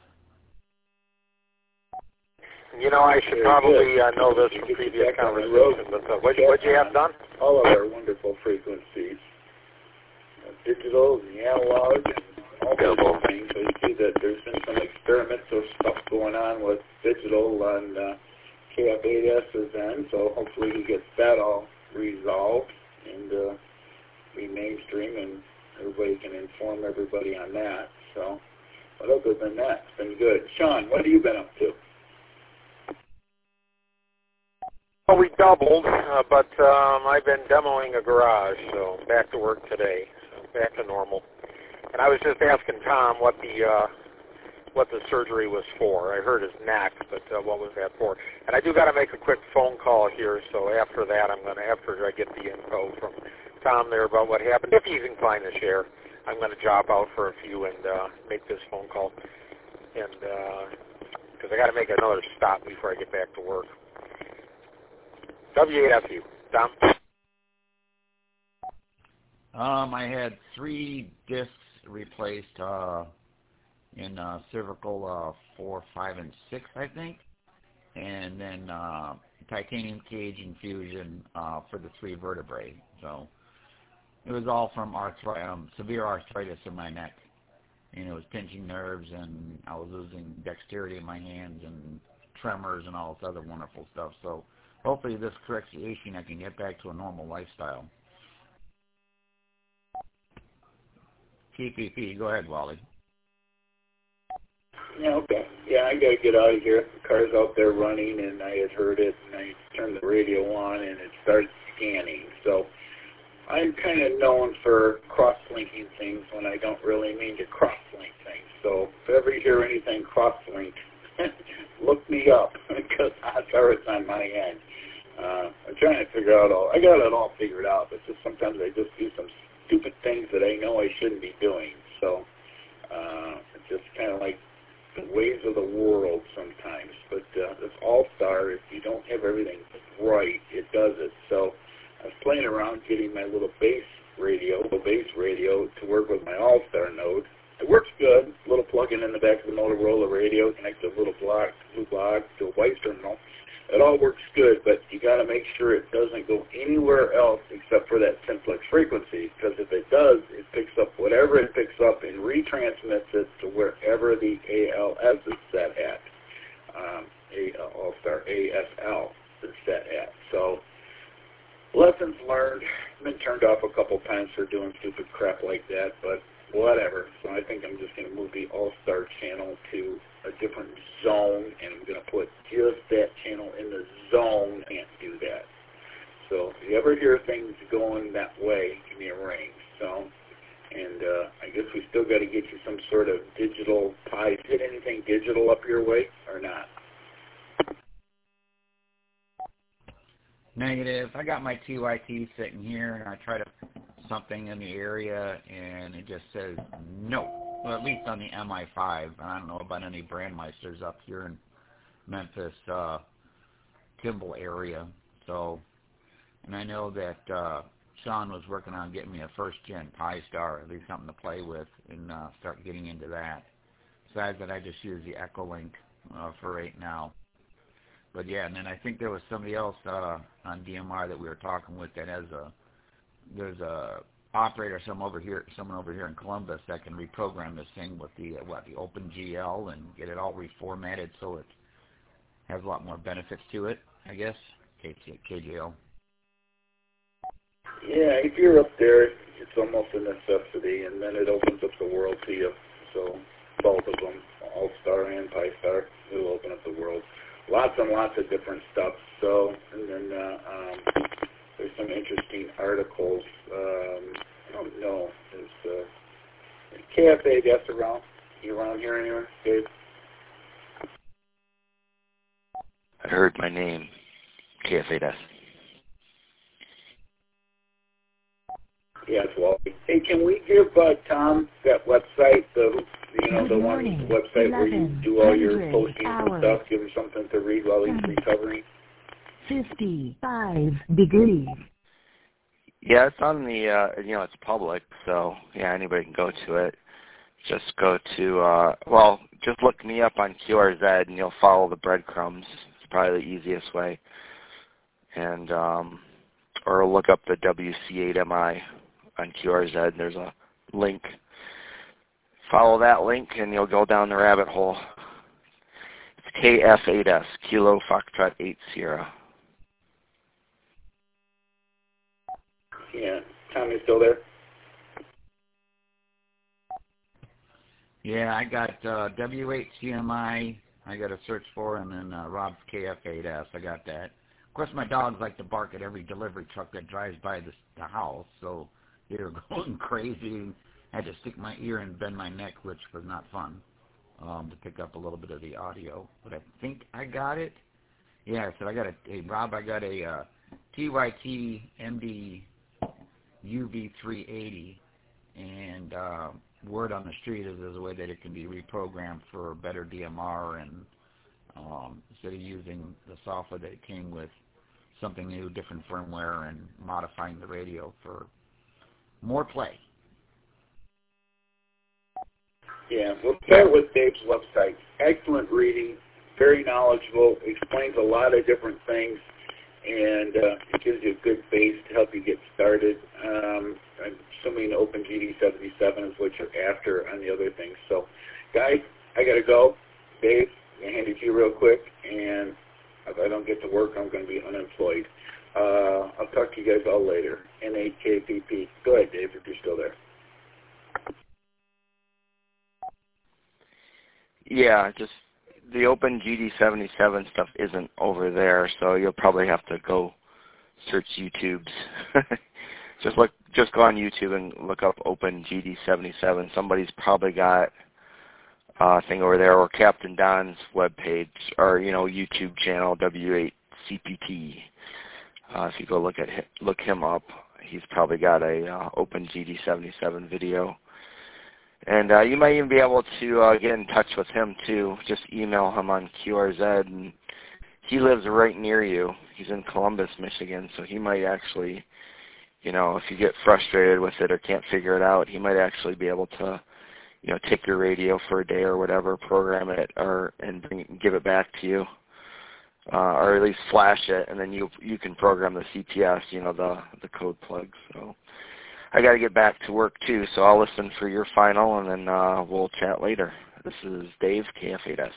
You know, I should probably know this from previous conversations, but what'd you have done? All of our wonderful frequencies, digital and analog and all those things. So you see that there's been some experimental stuff going on with digital on KF8S's end, so hopefully he gets that all resolved and be mainstream and everybody can inform everybody on that. So, but other than that, it's been good. Sean, what have you been up to? Well, we doubled, but I've been demoing a garage, so back to work today, so back to normal. And I was just asking Tom what the surgery was for. I heard his neck, but what was that for? And I do got to make a quick phone call here, so after that, after I get the info from Tom there about what happened, if he's inclined to share, I'm going to drop out for a few and make this phone call, and because I got to make another stop before I get back to work. W8FU, Tom. I had 3 discs replaced in cervical 4, 5, and 6, I think, and then titanium cage infusion for the 3 vertebrae. So it was all from severe arthritis in my neck, and it was pinching nerves, and I was losing dexterity in my hands and tremors and all this other wonderful stuff. So hopefully this corrects the aging. I can get back to a normal lifestyle. TPP, go ahead, Wally. Yeah, okay. Yeah, I got to get out of here. The car's out there running, and I had heard it, and I turned the radio on, and it started scanning. So I'm kind of known for cross-linking things when I don't really mean to cross-link things. So if ever you hear anything cross-linked, look me up, because odds are it's on my end. I'm trying to figure out I got it all figured out, but just sometimes I just do some stupid things that I know I shouldn't be doing. So it's just kind of like the ways of the world sometimes. But this All-Star, if you don't have everything right, it does it. So I was playing around getting my little bass radio, the base radio, to work with my All-Star node. It works good. A little plug-in in the back of the Motorola radio, connects a little blue block to a white terminal. It all works good, but you got to make sure it doesn't go anywhere else except for that simplex frequency, because if it does, it picks up whatever it picks up and retransmits it to wherever the ALS is set at. All-Star ASL is set at. So, lessons learned. Been turned off a couple times for doing stupid crap like that, but whatever. So I think I'm just going to move the All-Star channel to a different zone, and I'm going to put just that channel in the zone. Can't do that. So if you ever hear things going that way, give me a ring. So, and I guess we still got to get you some sort of digital pies. Get anything digital up your way or not? Negative. I got my TYT sitting here, and I try to something in the area, and it just says no. Well, at least on the MI5. And I don't know about any Brandmeisters up here in Memphis, Kimball area. So, and I know that Sean was working on getting me a first-gen Pi-Star, at least something to play with, and start getting into that. Besides that, I just use the Echolink for right now. But yeah, and then I think there was somebody else on DMR that we were talking with that has there's a operator, someone over here in Columbus that can reprogram this thing with the OpenGL and get it all reformatted so it has a lot more benefits to it, I guess. KGL. Yeah, if you're up there, it's almost a necessity, and then it opens up the world to you. So both of them, All-Star and Pi-Star, it'll open up the world. Lots and lots of different stuff. So, and then there's some interesting articles. I don't know. Is KFA Death around? You around here anywhere, Dave? I heard my name, KFA Death. Yes, well, hey, can we give Tom that website, the Good one morning. website where you do all your 1100 posting and hours. stuff? Give him something to read while he's recovering. 55 degrees. Yeah, it's on the, it's public, so, yeah, anybody can go to it. Just go to, just look me up on QRZ, and you'll follow the breadcrumbs. It's probably the easiest way. And, or look up the WC8MI on QRZ, and there's a link. Follow that link, and you'll go down the rabbit hole. It's KF8S, Kilo Foxtrot 8 Sierra. Yeah. Tom, you still there? Yeah, I got W8CMI I got to search for, and then Rob's KF8S. I got that. Of course, my dogs like to bark at every delivery truck that drives by the house, so they were going crazy. I had to stick my ear and bend my neck, which was not fun, to pick up a little bit of the audio. But I think I got it. Yeah, so I got Rob, I got a TYT MD UV380, and word on the street is there's a way that it can be reprogrammed for better DMR, and instead of using the software that it came with, something new, different firmware, and modifying the radio for more play. Yeah, we'll start with Dave's website. Excellent reading, very knowledgeable, explains a lot of different things, and it gives you a good base to help you get started. I'm assuming OpenGD77 is what you're after on the other things. So, guys, I got to go. Dave, I'm going to hand it to you real quick, and if I don't get to work, I'm going to be unemployed. I'll talk to you guys all later. NHKPP. Go ahead, Dave, if you're still there. Yeah, just the OpenGD77 stuff isn't over there, so you'll probably have to go search YouTube's. Just go on YouTube and look up OpenGD77. Somebody's probably got a thing over there, or Captain Don's webpage, or YouTube channel W8CPT. If you go look him up, he's probably got a OpenGD77 video. And you might even be able to get in touch with him, too. Just email him on QRZ, and he lives right near you. He's in Columbus, Michigan, so he might actually if you get frustrated with it or can't figure it out, he might actually be able to, take your radio for a day or whatever, program it, and give it back to you, or at least flash it, and then you can program the CTS, the code plug. So I got to get back to work too, so I'll listen for your final, and then we'll chat later. This is Dave, KF8S.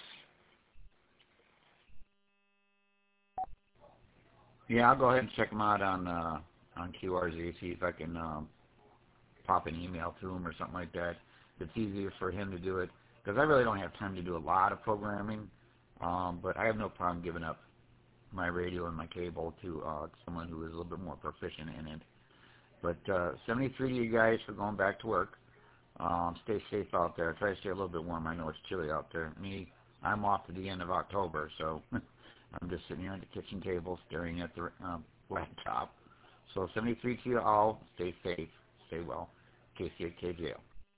Yeah, I'll go ahead and check them out on QRZ, see if I can pop an email to him or something like that. It's easier for him to do it, because I really don't have time to do a lot of programming, but I have no problem giving up my radio and my cable to someone who is a little bit more proficient in it. But 73 to you guys for going back to work. Stay safe out there. Try to stay a little bit warm. I know it's chilly out there. I'm off to the end of October, so I'm just sitting here at the kitchen table staring at the laptop. So 73 to you all. Stay safe. Stay well. KC8KJO.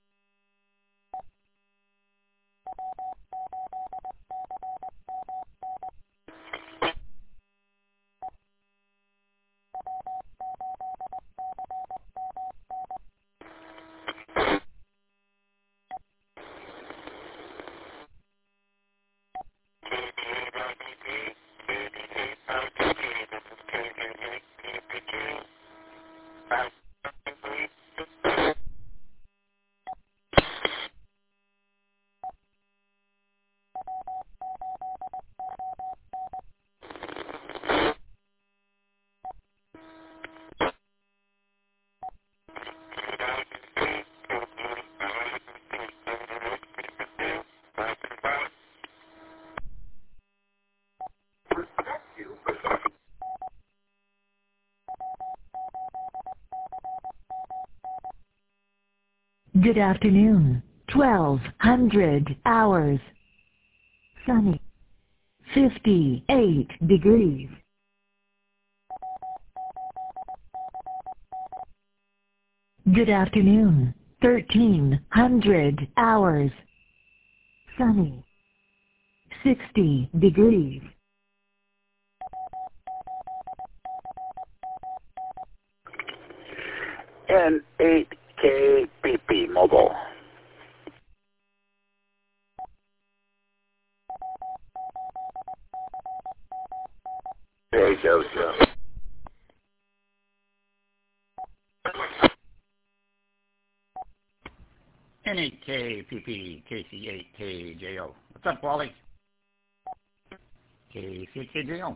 Good afternoon. 1200 hours. Sunny. 58 degrees. Good afternoon. 1300 hours. Sunny. 60 degrees. N8KPP Mobile. Hey, Joseph. N8KPP, KC8KJO. What's up, Wally? KC8KJO.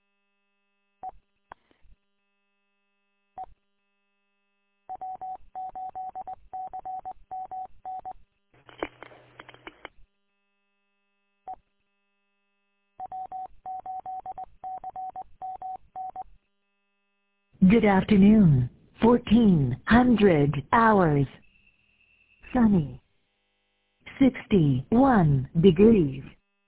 Good afternoon. 1400 hours. Sunny. 61 degrees.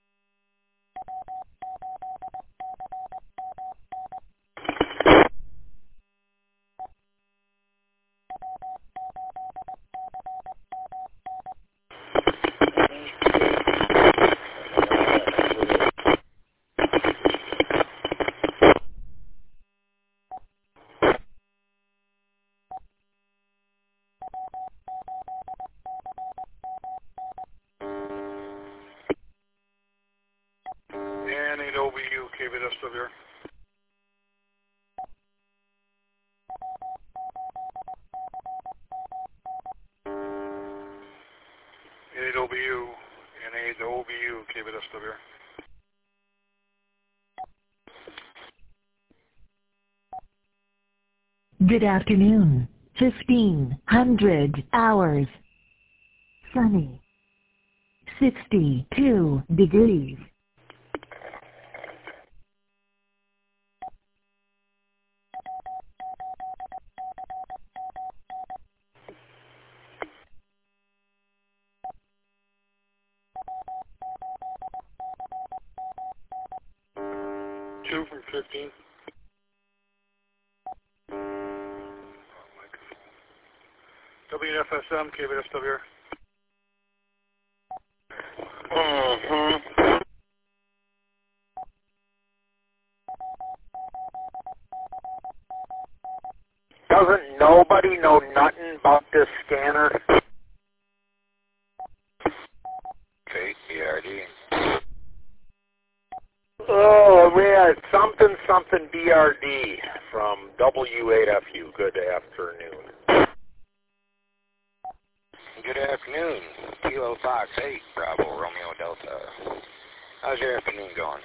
N8OBU, KBSW. N8OBU, N8OBU, KBSW. Good afternoon. 1500 hours. Sunny. 62 degrees. Two from 15. WFSM, KBSW. Mm-hmm. Doesn't nobody know nothing about this scanner? Fate, BRD. Oh, man, something BRD from W8FU. Good afternoon. Good afternoon. Kilo Fox 8, Bravo, Romeo Delta. How's your afternoon going?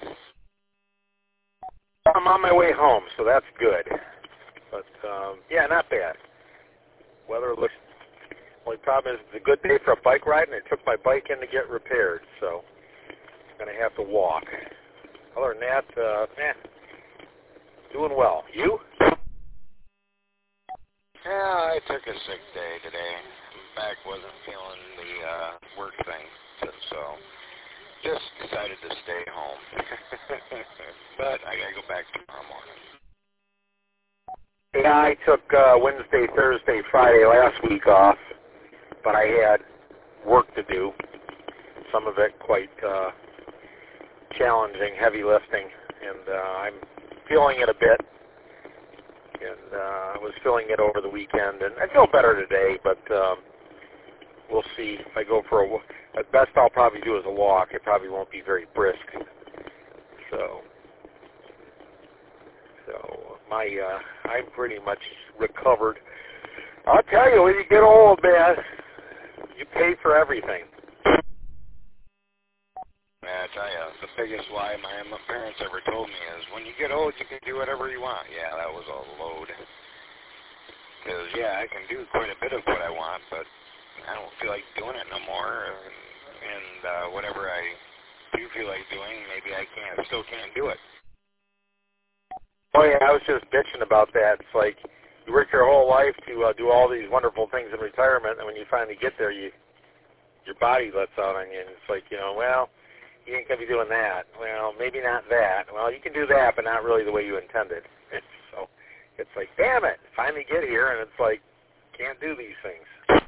I'm on my way home, so that's good. But, yeah, not bad. Weather looks... Only problem is it's a good day for a bike ride, and I took my bike in to get repaired, so I'm going to have to walk. Other than that, doing well. You? Yeah, I took a sick day today. Back wasn't feeling the work thing, so just decided to stay home. But I got to go back tomorrow morning. Yeah, I took Wednesday, Thursday, Friday last week off, but I had work to do. Some of it quite challenging, heavy lifting, and I'm feeling it a bit. And I was feeling it over the weekend, and I feel better today, but we'll see. If I go for a walk, at best I'll probably do is a walk. It probably won't be very brisk. So I'm pretty much recovered. I'll tell you, when you get old, man, you pay for everything. Man, I tell you, the biggest lie my parents ever told me is, when you get old, you can do whatever you want. Yeah, that was a load. Because, yeah, I can do quite a bit of what I want, but I don't feel like doing it no more. And whatever I do feel like doing, maybe I still can't do it. Oh, yeah, I was just bitching about that. It's like you work your whole life to do all these wonderful things in retirement, and when you finally get there, your body lets out on you, and it's like, well, you ain't going to be doing that. Well, maybe not that. Well, you can do that, but not really the way you intended. So it's like, damn it, finally get here, and it's like, can't do these things.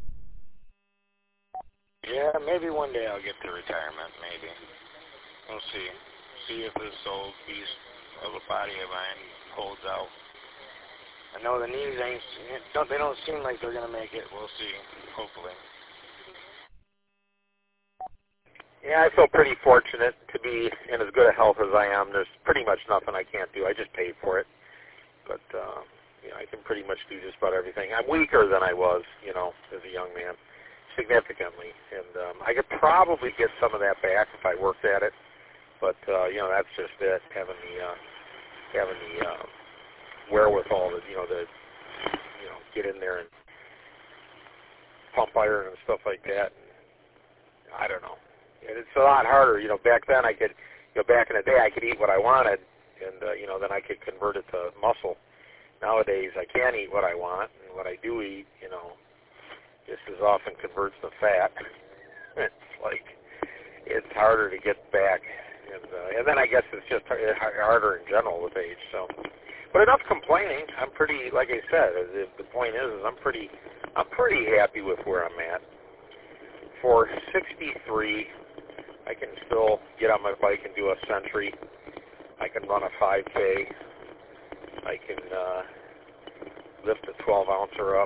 Yeah, maybe one day I'll get to retirement, maybe. We'll see. See if this old beast of a body of mine holds out. I know the knees they don't seem like they're going to make it. We'll see, hopefully. Yeah, I feel pretty fortunate to be in as good a health as I am. There's pretty much nothing I can't do. I just paid for it. But, I can pretty much do just about everything. I'm weaker than I was, as a young man, significantly. And I could probably get some of that back if I worked at it. But, that's just it, having the wherewithal to, get in there and pump iron and stuff like that. And I don't know. And it's a lot harder. Back then I could, back in the day I could eat what I wanted, and, then I could convert it to muscle. Nowadays I can't eat what I want, and what I do eat, just as often converts to fat. It's like, it's harder to get back. And then I guess it's just harder in general with age. So, but enough complaining. I'm pretty, like I said, the point is I'm pretty happy with where I'm at. For 63, I can still get on my bike and do a century. I can run a 5K. I can lift a 12-ouncer up.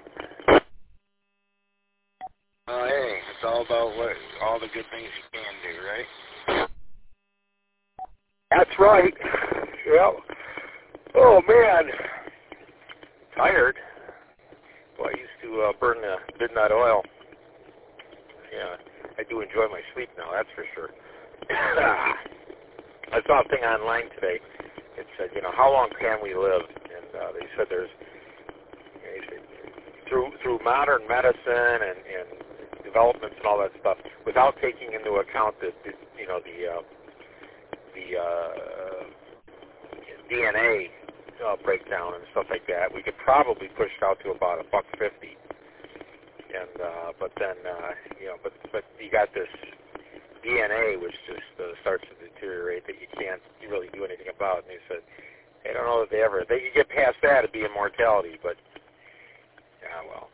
Oh, hey, it's all about all the good things you can do, right? That's right. Yep. Oh, man. Tired. Well, I used to burn the midnight oil. Yeah, I do enjoy my sleep now, that's for sure. I saw a thing online today. It said, how long can we live? And they said there's, through modern medicine and developments and all that stuff, without taking into account the DNA breakdown and stuff like that, we could probably push it out to about $1.50. And but then but you got this DNA which just starts to deteriorate that you can't really do anything about. And they said they don't know that they could get past that, it'd be immortality. But yeah, well,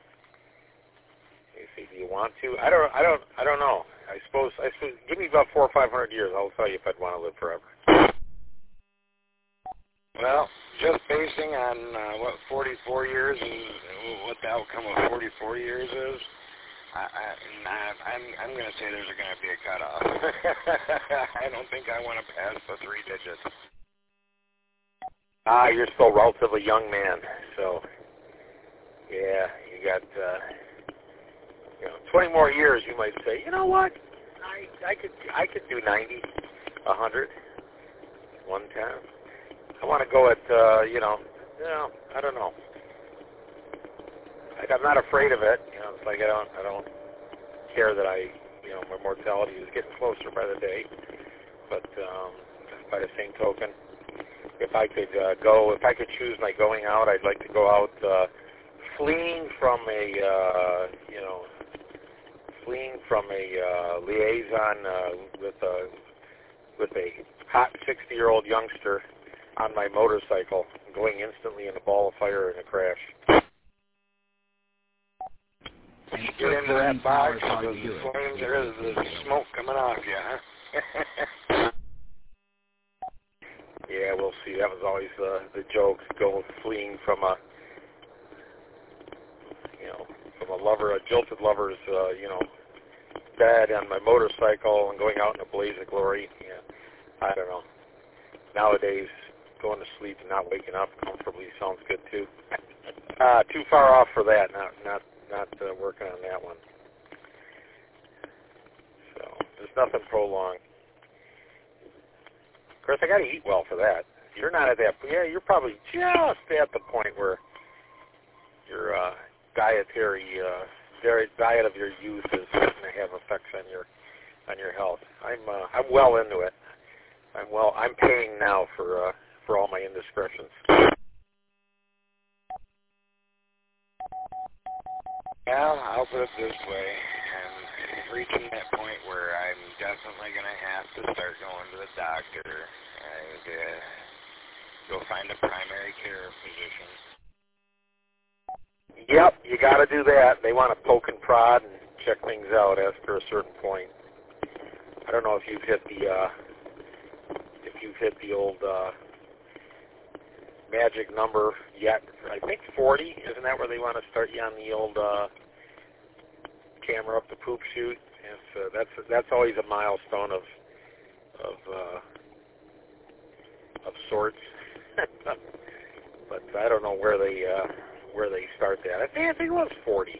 you see, do you want to? I don't know. I suppose give me about 400 or 500 years. I'll tell you if I'd want to live forever. Well, just basing on what 44 years and what the outcome of 44 years is, I'm going to say there's going to be a cutoff. I don't think I want to pass the 3 digits. You're still a relatively young man, so yeah, you got 20 more years. You might say, you know what, I could do 90, 100, 110. I want to go at I don't know. I'm not afraid of it. It's like I don't care that my mortality is getting closer by the day. But by the same token, if I could choose my going out, I'd like to go out fleeing from a liaison with a hot 60-year-old youngster on my motorcycle, going instantly in a ball of fire in a crash. Get into that box, there's the flames, there is the smoke coming off you, huh? Yeah, we'll see. That was always the joke, fleeing from a lover, a jilted lover's, bed on my motorcycle and going out in a blaze of glory. Yeah, I don't know. Nowadays, going to sleep and not waking up comfortably sounds good too. Too far off for that. Not working on that one. So there's nothing prolonged. Of course, I got to eat well for that. You're not at that. Yeah, you're probably just at the point where your diet of your youth is going to have effects on your health. I'm well into it. I'm paying now for all my indiscretions. Well, I'll put it this way. I'm reaching that point where I'm definitely going to have to start going to the doctor and go find a primary care physician. Yep, you got to do that. They want to poke and prod and check things out after a certain point. I don't know if you've hit the old magic number yet. I think 40. Isn't that where they want to start you on the old camera up the poop chute? And so that's always a milestone of sorts. But I don't know where they start that. I think it was 40.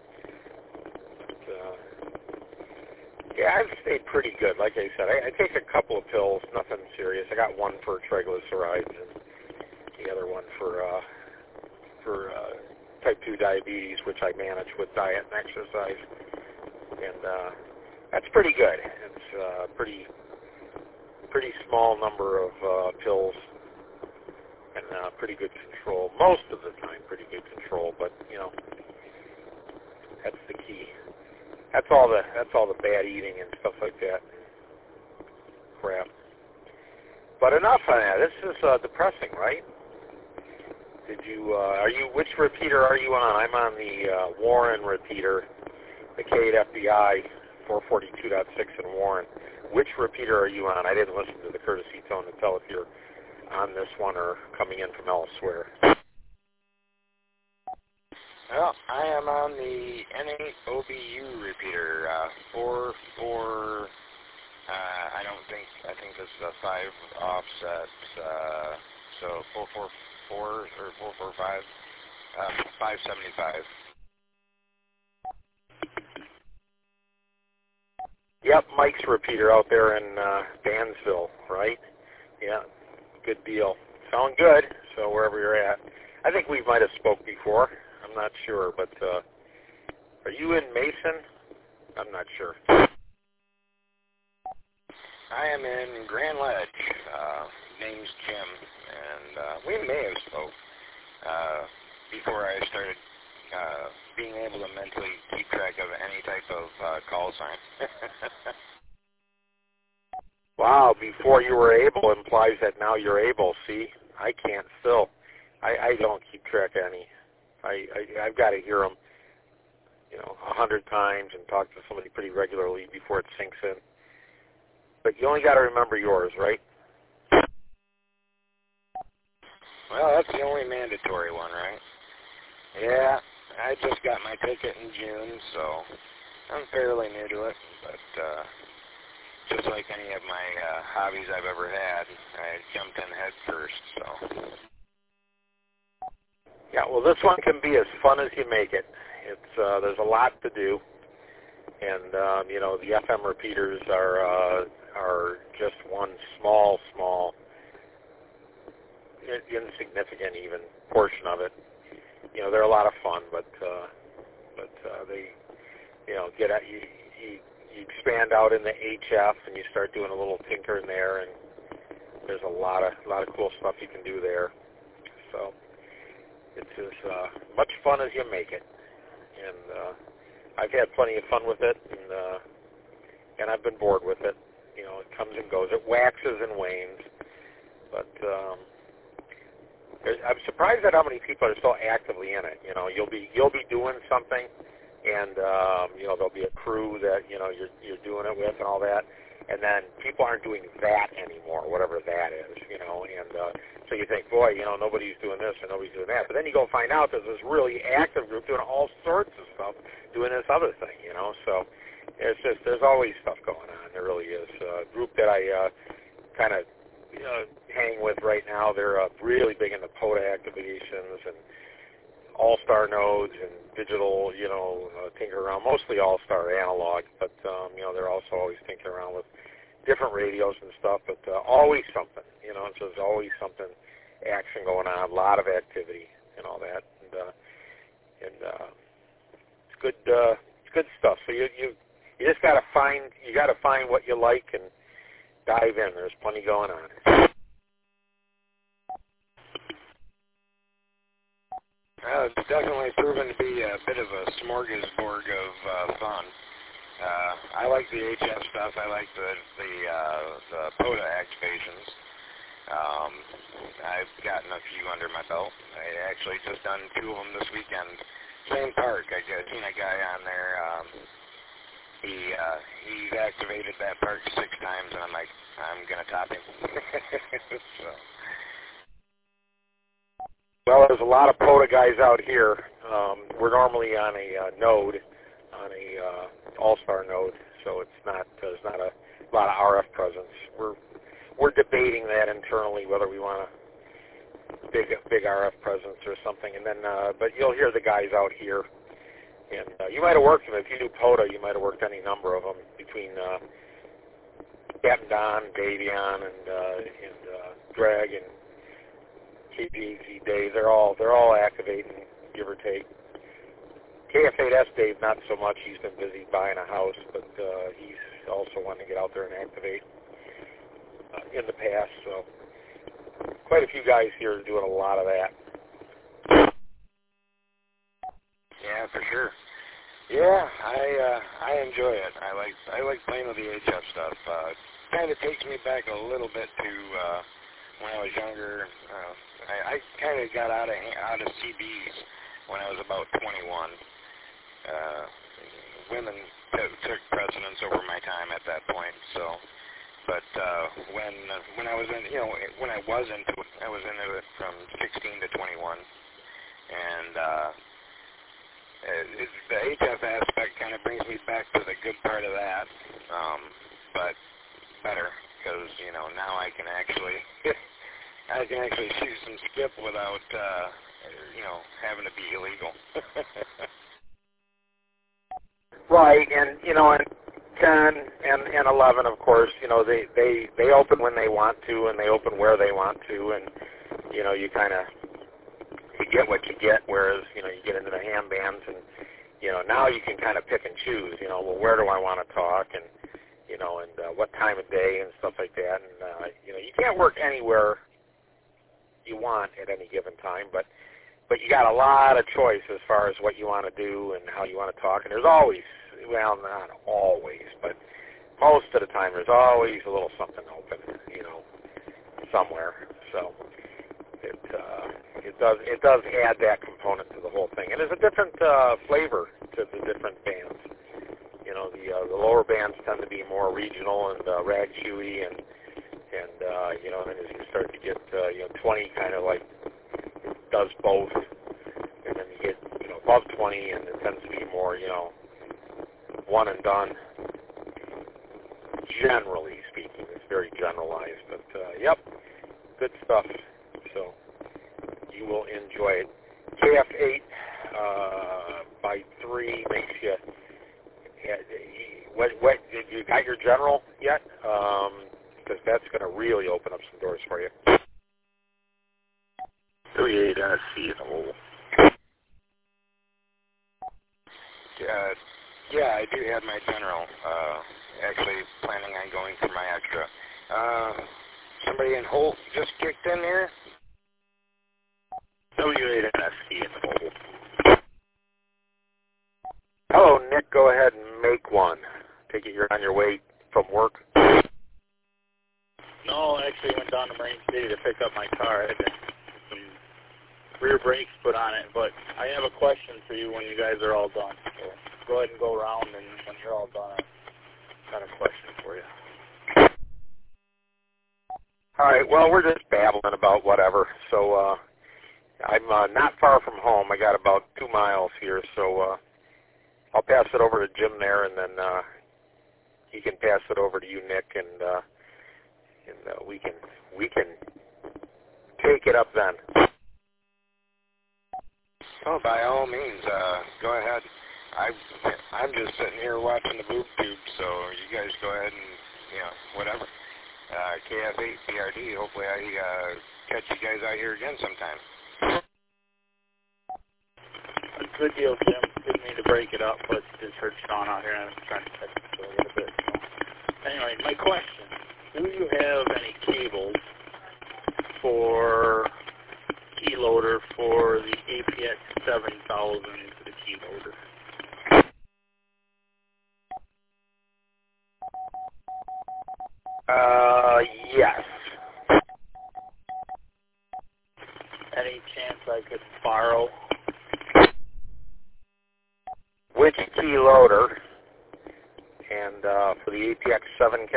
Yeah, I've stayed pretty good. Like I said, I take a couple of pills, nothing serious. I got one for triglycerides and the other one for type 2 diabetes, which I manage with diet and exercise. And that's pretty good. It's a pretty small number of pills and pretty good control. Most of the time, pretty good control. But that's the key. That's all the bad eating and stuff like that. Crap. But enough on that. This is depressing, right? Which repeater are you on? I'm on the Warren repeater, the K8 FBI 442.6 in Warren. Which repeater are you on? I didn't listen to the courtesy tone to tell if you're on this one or coming in from elsewhere. Well, I am on the N8 OBU repeater, 44. I think this is a 5 offset. So 444 or 445, 575. Yep, Mike's repeater out there in Dansville, right? Yeah, good deal. Sound good. So wherever you're at, I think we might have spoke before. I'm not sure, but are you in Mason? I'm not sure. I am in Grand Ledge. Name's Jim, and we may have spoke before I started being able to mentally keep track of any type of call sign. Wow, before you were able implies that now you're able. See, I can't still. I don't keep track of any. I've got to hear them, 100 times and talk to somebody pretty regularly before it sinks in. But you only got to remember yours, right? Well, that's the only mandatory one, right? Yeah, I just got my ticket in June, so I'm fairly new to it, but just like any of my hobbies I've ever had, I jumped in head first, so. Yeah, well, this one can be as fun as you make it. It's there's a lot to do, and you know, the FM repeaters are just one small, insignificant even portion of it. You know, they're a lot of fun, but they, you know, get at you expand out in the HF and you start doing a little tinker in there, and there's a lot of cool stuff you can do there. So it's as much fun as you make it, and I've had plenty of fun with it, and I've been bored with it. You know, it comes and goes. It waxes and wanes, but I'm surprised at how many people are still actively in it. You know, you'll be doing something, and you know, there'll be a crew that, you know, you're doing it with and all that, and then people aren't doing that anymore, whatever that is. You know, and so you think, boy, you know, nobody's doing this and nobody's doing that, but then you go find out there's this really active group doing all sorts of stuff, doing this other thing. You know, so it's just, there's always stuff going on. There really is. A group that I kind of hang with right now, they're really big into POTA activations and all-star nodes and digital, you know, tinker around, mostly all-star analog, but, you know, they're also always tinkering around with different radios and stuff, but always something, you know, so there's always something, action going on, a lot of activity and all that, and it's good stuff. So you just got to find what you like and dive in. There's plenty going on. It's definitely proven to be a bit of a smorgasbord of fun. I like the HF stuff. I like the POTA activations. I've gotten a few under my belt. I actually just done 2 of them this weekend. Same park. I seen a guy on there. He activated that park 6 times, and I'm like, I'm gonna top him. So. Well, there's a lot of POTA guys out here. We're normally on a node, on a all-star node, so there's not a lot of RF presence. We're debating that internally, whether we want a big RF presence or something. And then, but you'll hear the guys out here, and you might have worked them. If you do POTA, you might have worked any number of them between Captain Don, Davion, and Greg and KPZ Dave. They're all activating, give or take. KF8S Dave, not so much. He's been busy buying a house, but he's also wanting to get out there and activate in the past. So quite a few guys here are doing a lot of that. Yeah, for sure. Yeah, I enjoy it. I like playing with the HF stuff. Kind of takes me back a little bit to when I was younger. I kind of got out of CBs when I was about 21. Women took precedence over my time at that point. So, but when I was in, you know, when I was into it, I was into it from 16 to 21, and the HF aspect kind of brings me back to the good part of that, but better, because, you know, now I can actually shoot some skip without, you know, having to be illegal. Right, and, you know, and 10 and 11, of course, you know, they open when they want to, and they open where they want to, and, you know, you kind of, you get what you get, whereas, you know, you get into the ham bands, and, you know, now you can kind of pick and choose, you know, well, where do I want to talk, and, you know, and what time of day and stuff like that, and, you know, you can't work anywhere you want at any given time, but you got a lot of choice as far as what you want to do and how you want to talk, and there's always, well, not always, but most of the time there's always a little something open, you know, somewhere, so it does add that component to the whole thing, and there's a different flavor to the different bands. You know, the lower bands tend to be more regional and rag chewy, and you know, and as you start to get you know, 20 kind of like does both, and then you get, you know, above 20, and it tends to be more, you know, one and done. Generally speaking, it's very generalized, but yep, good stuff. So you will enjoy it. KF8 by 3 makes you. What you got your general yet? Because that's going to really open up some doors for you. 38 NSC in the hole. Yeah, I do have my general. Actually planning on going for my extra. Somebody in Holt just kicked in here. W8 NSC in the hole. Hello, Nick. Go ahead and make one. Take it you're on your way from work. No, I actually went down to Marine City to pick up my car. I had some rear brakes put on it, but I have a question for you when you guys are all done. So go ahead and go around, and when you're all done, I've got a question for you. All right. Well, we're just babbling about whatever. So I'm not far from home. I got about 2 miles here, so I'll pass it over to Jim there, and then he can pass it over to you, Nick, and we can take it up then. Oh, by all means, go ahead. I'm just sitting here watching the boob tube, so you guys go ahead and, you know, whatever. KF8 BRD, hopefully I catch you guys out here again sometime. Good deal, Jim. Didn't mean to break it up, but just heard Sean out here, and I'm trying to catch it a little bit. So. Anyway, my question, do you have any cables for key loader for the APX 7000 to the key loader? Yes. Any chance I could borrow? Which key loader? And for the APX 7K?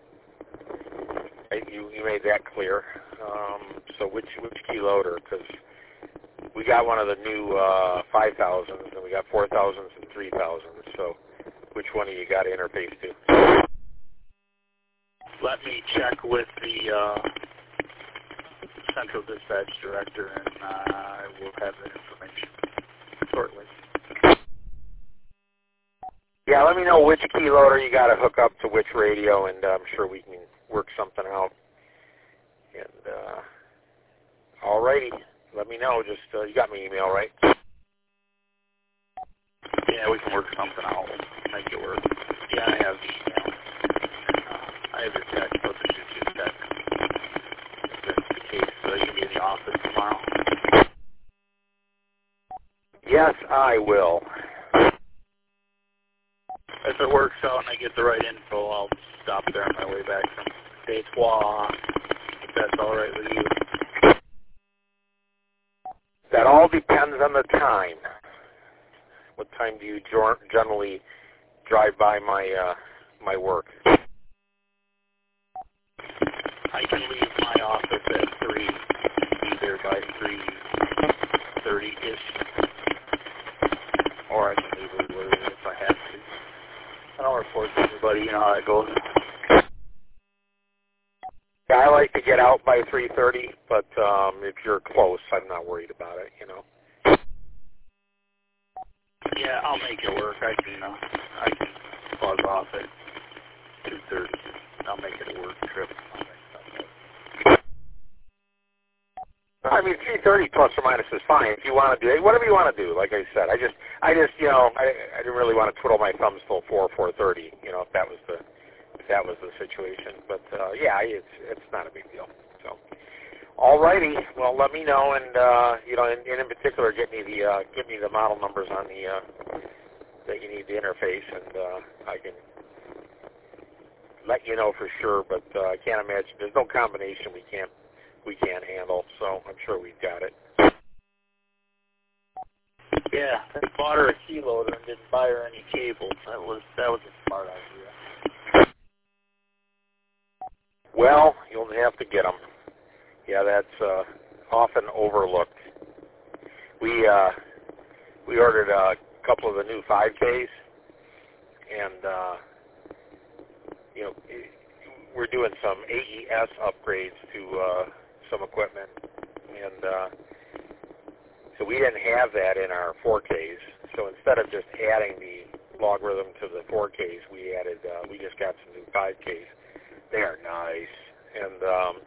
You made that clear. So which key loader? Because we got one of the new 5000s, and we got 4000s and 3000s. So which one do you got to interface to? Let me check with the Central Dispatch Director, and I will have that information shortly. Yeah, let me know which key loader you got to hook up to which radio, and I'm sure we can work something out. And alrighty, let me know. Just you got my email, right? Yeah, we can work something out. Make it work. Yeah, I have the email. I have your text. I'll just shoot you a text. If that's the case, so you can be in the office tomorrow. Yes, I will. If it works out and I get the right info, I'll stop there on my way back from Detroit, if that's all right with you. That all depends on the time. What time do you generally drive by my work? I can leave my office at 3, be there by 3:30-ish. Or I can leave a little early if I have to. I don't report to anybody, you know how it goes. Yeah, I like to get out by 3:30, but if you're close, I'm not worried about it, you know. Yeah, I'll make it work. I can buzz off at 2:30. I'll make it a work trip. I mean, 3:30 plus or minus is fine. If you want to do it, whatever you want to do. Like I said, I just, you know, I didn't really want to twiddle my thumbs till 4:30. You know, if that was the situation. But yeah, it's not a big deal. So, alrighty. Well, let me know, and you know, and in particular, give me the model numbers on the that you need the interface, and I can let you know for sure. But I can't imagine there's no combination we can't handle, so I'm sure we've got it. Yeah, I bought her a key loader and didn't buy her any cables. That was a smart idea. Well, you'll have to get them. Yeah, that's often overlooked. we ordered a couple of the new 5Ks, and we're doing some AES upgrades to some equipment, and so we didn't have that in our 4Ks. So instead of just adding the logarithm to the 4Ks, we just got some new 5Ks. They are nice, and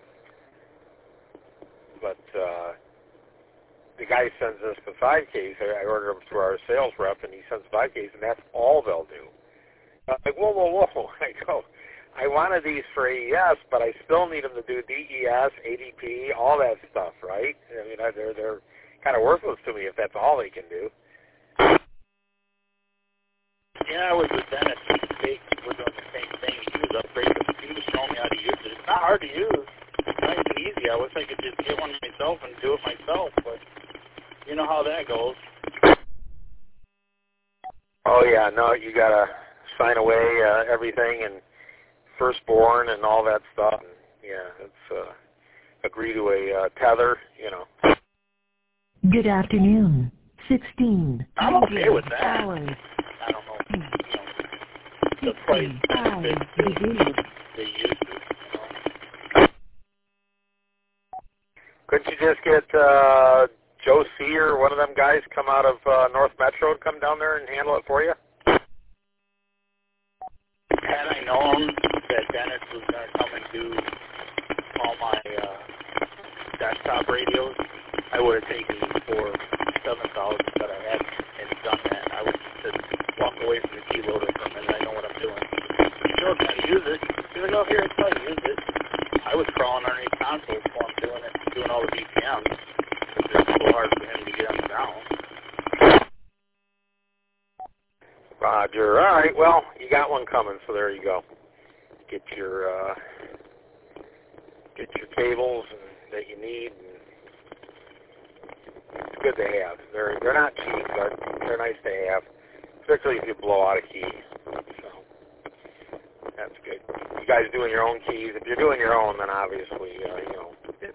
but the guy sends us the 5Ks. I order them through our sales rep, and he sends 5Ks, and that's all they'll do. I'm like, whoa. I go, I wanted these for AES, but I still need them to do DES, ADP, all that stuff, right? I mean, they're kind of worthless to me if that's all they can do. Yeah, I was with Dennis. We're doing the same thing. He was upgrading. He was showing me how to use it. It's not hard to use. It's nice and easy. I wish I could just get one myself and do it myself, but you know how that goes. Oh, yeah, no, you got to sign away everything and firstborn and all that stuff. And, yeah, it's agree to a tether, Good afternoon. 16. I'm okay with that. Hours. I don't know. The price benefit they use it. Couldn't you just get Joe C. or one of them guys come out of North Metro to come down there and handle it for you? Had I known that Dennis was going to come and do all my desktop radios, I would have taken for $7,000, but I hadn't and done that. I would just walk away from the keyboard for a minute. I know what I'm doing. He showed me how to use it. He's like, oh, here, it's how to use it. I was crawling underneath consoles while I'm doing it, doing all the BPMs. It's so hard for him to get them down. Roger. All right, well, you got one coming, so there you go. Get your cables that you need. And it's good to have. They're not cheap, but they're nice to have, especially if you blow out a key. So that's good. You guys doing your own keys? If you're doing your own, then obviously it's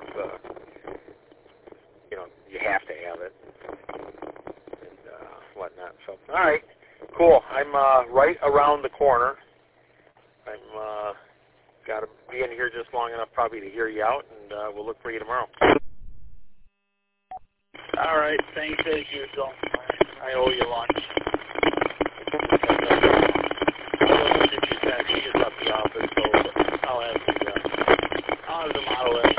you have to have it and whatnot. So all right, cool. I'm right around the corner. I'm got to be in here just long enough probably to hear you out, and we'll look for you tomorrow. All right, thanks as usual. I owe you lunch. She is up the office, so I'll have the Model S.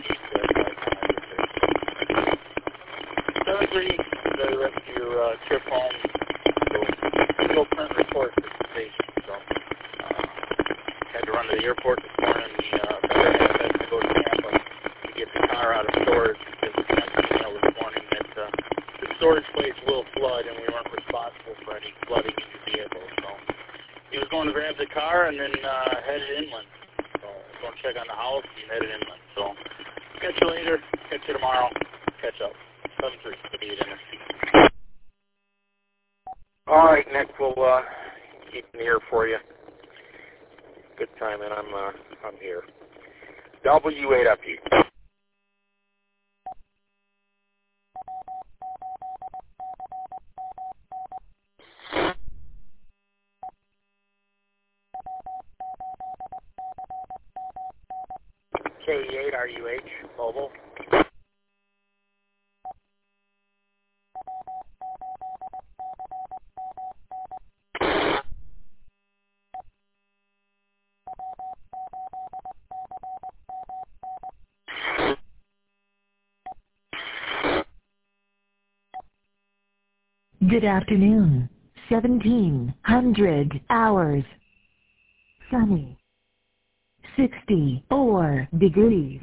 7-3, the rest of your trip home. So go print reports at the station. So had to run to the airport this morning. The veteran had to go to Tampa to get the car out of storage because we got an email this morning that the storage place will flood, and we weren't responsible for any flooding in your vehicle. So he was going to grab the car and then headed inland. So going to check on the house and headed inland. So catch you later. Catch you tomorrow. Catch up. 7-3 to be at NSC. All right, Nick, we'll keep an ear for you. Good time, and I'm here. W8FE. K8RUH mobile. Good afternoon. 1700 hours. Sunny. 64 degrees.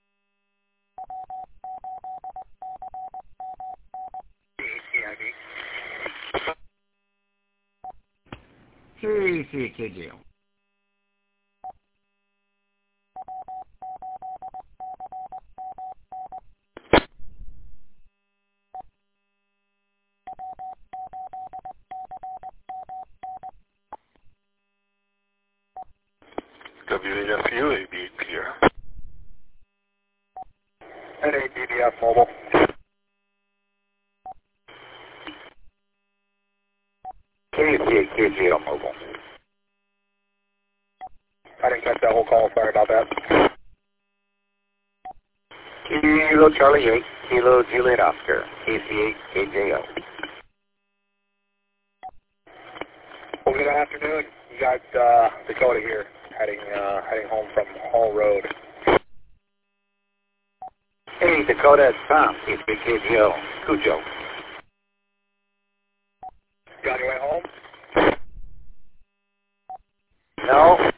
CCKG. WAFU, AB here. NADDF mobile. KCJO Mobile. I didn't catch that whole call. Sorry about that. Kilo Charlie 8, Kilo Juliet Oscar, KC8KJO. Well, good afternoon. You got Dakota here, heading home from Hall Road. Hey, Dakota, it's Tom, KC8KJO, Cujo. You on your way home? No.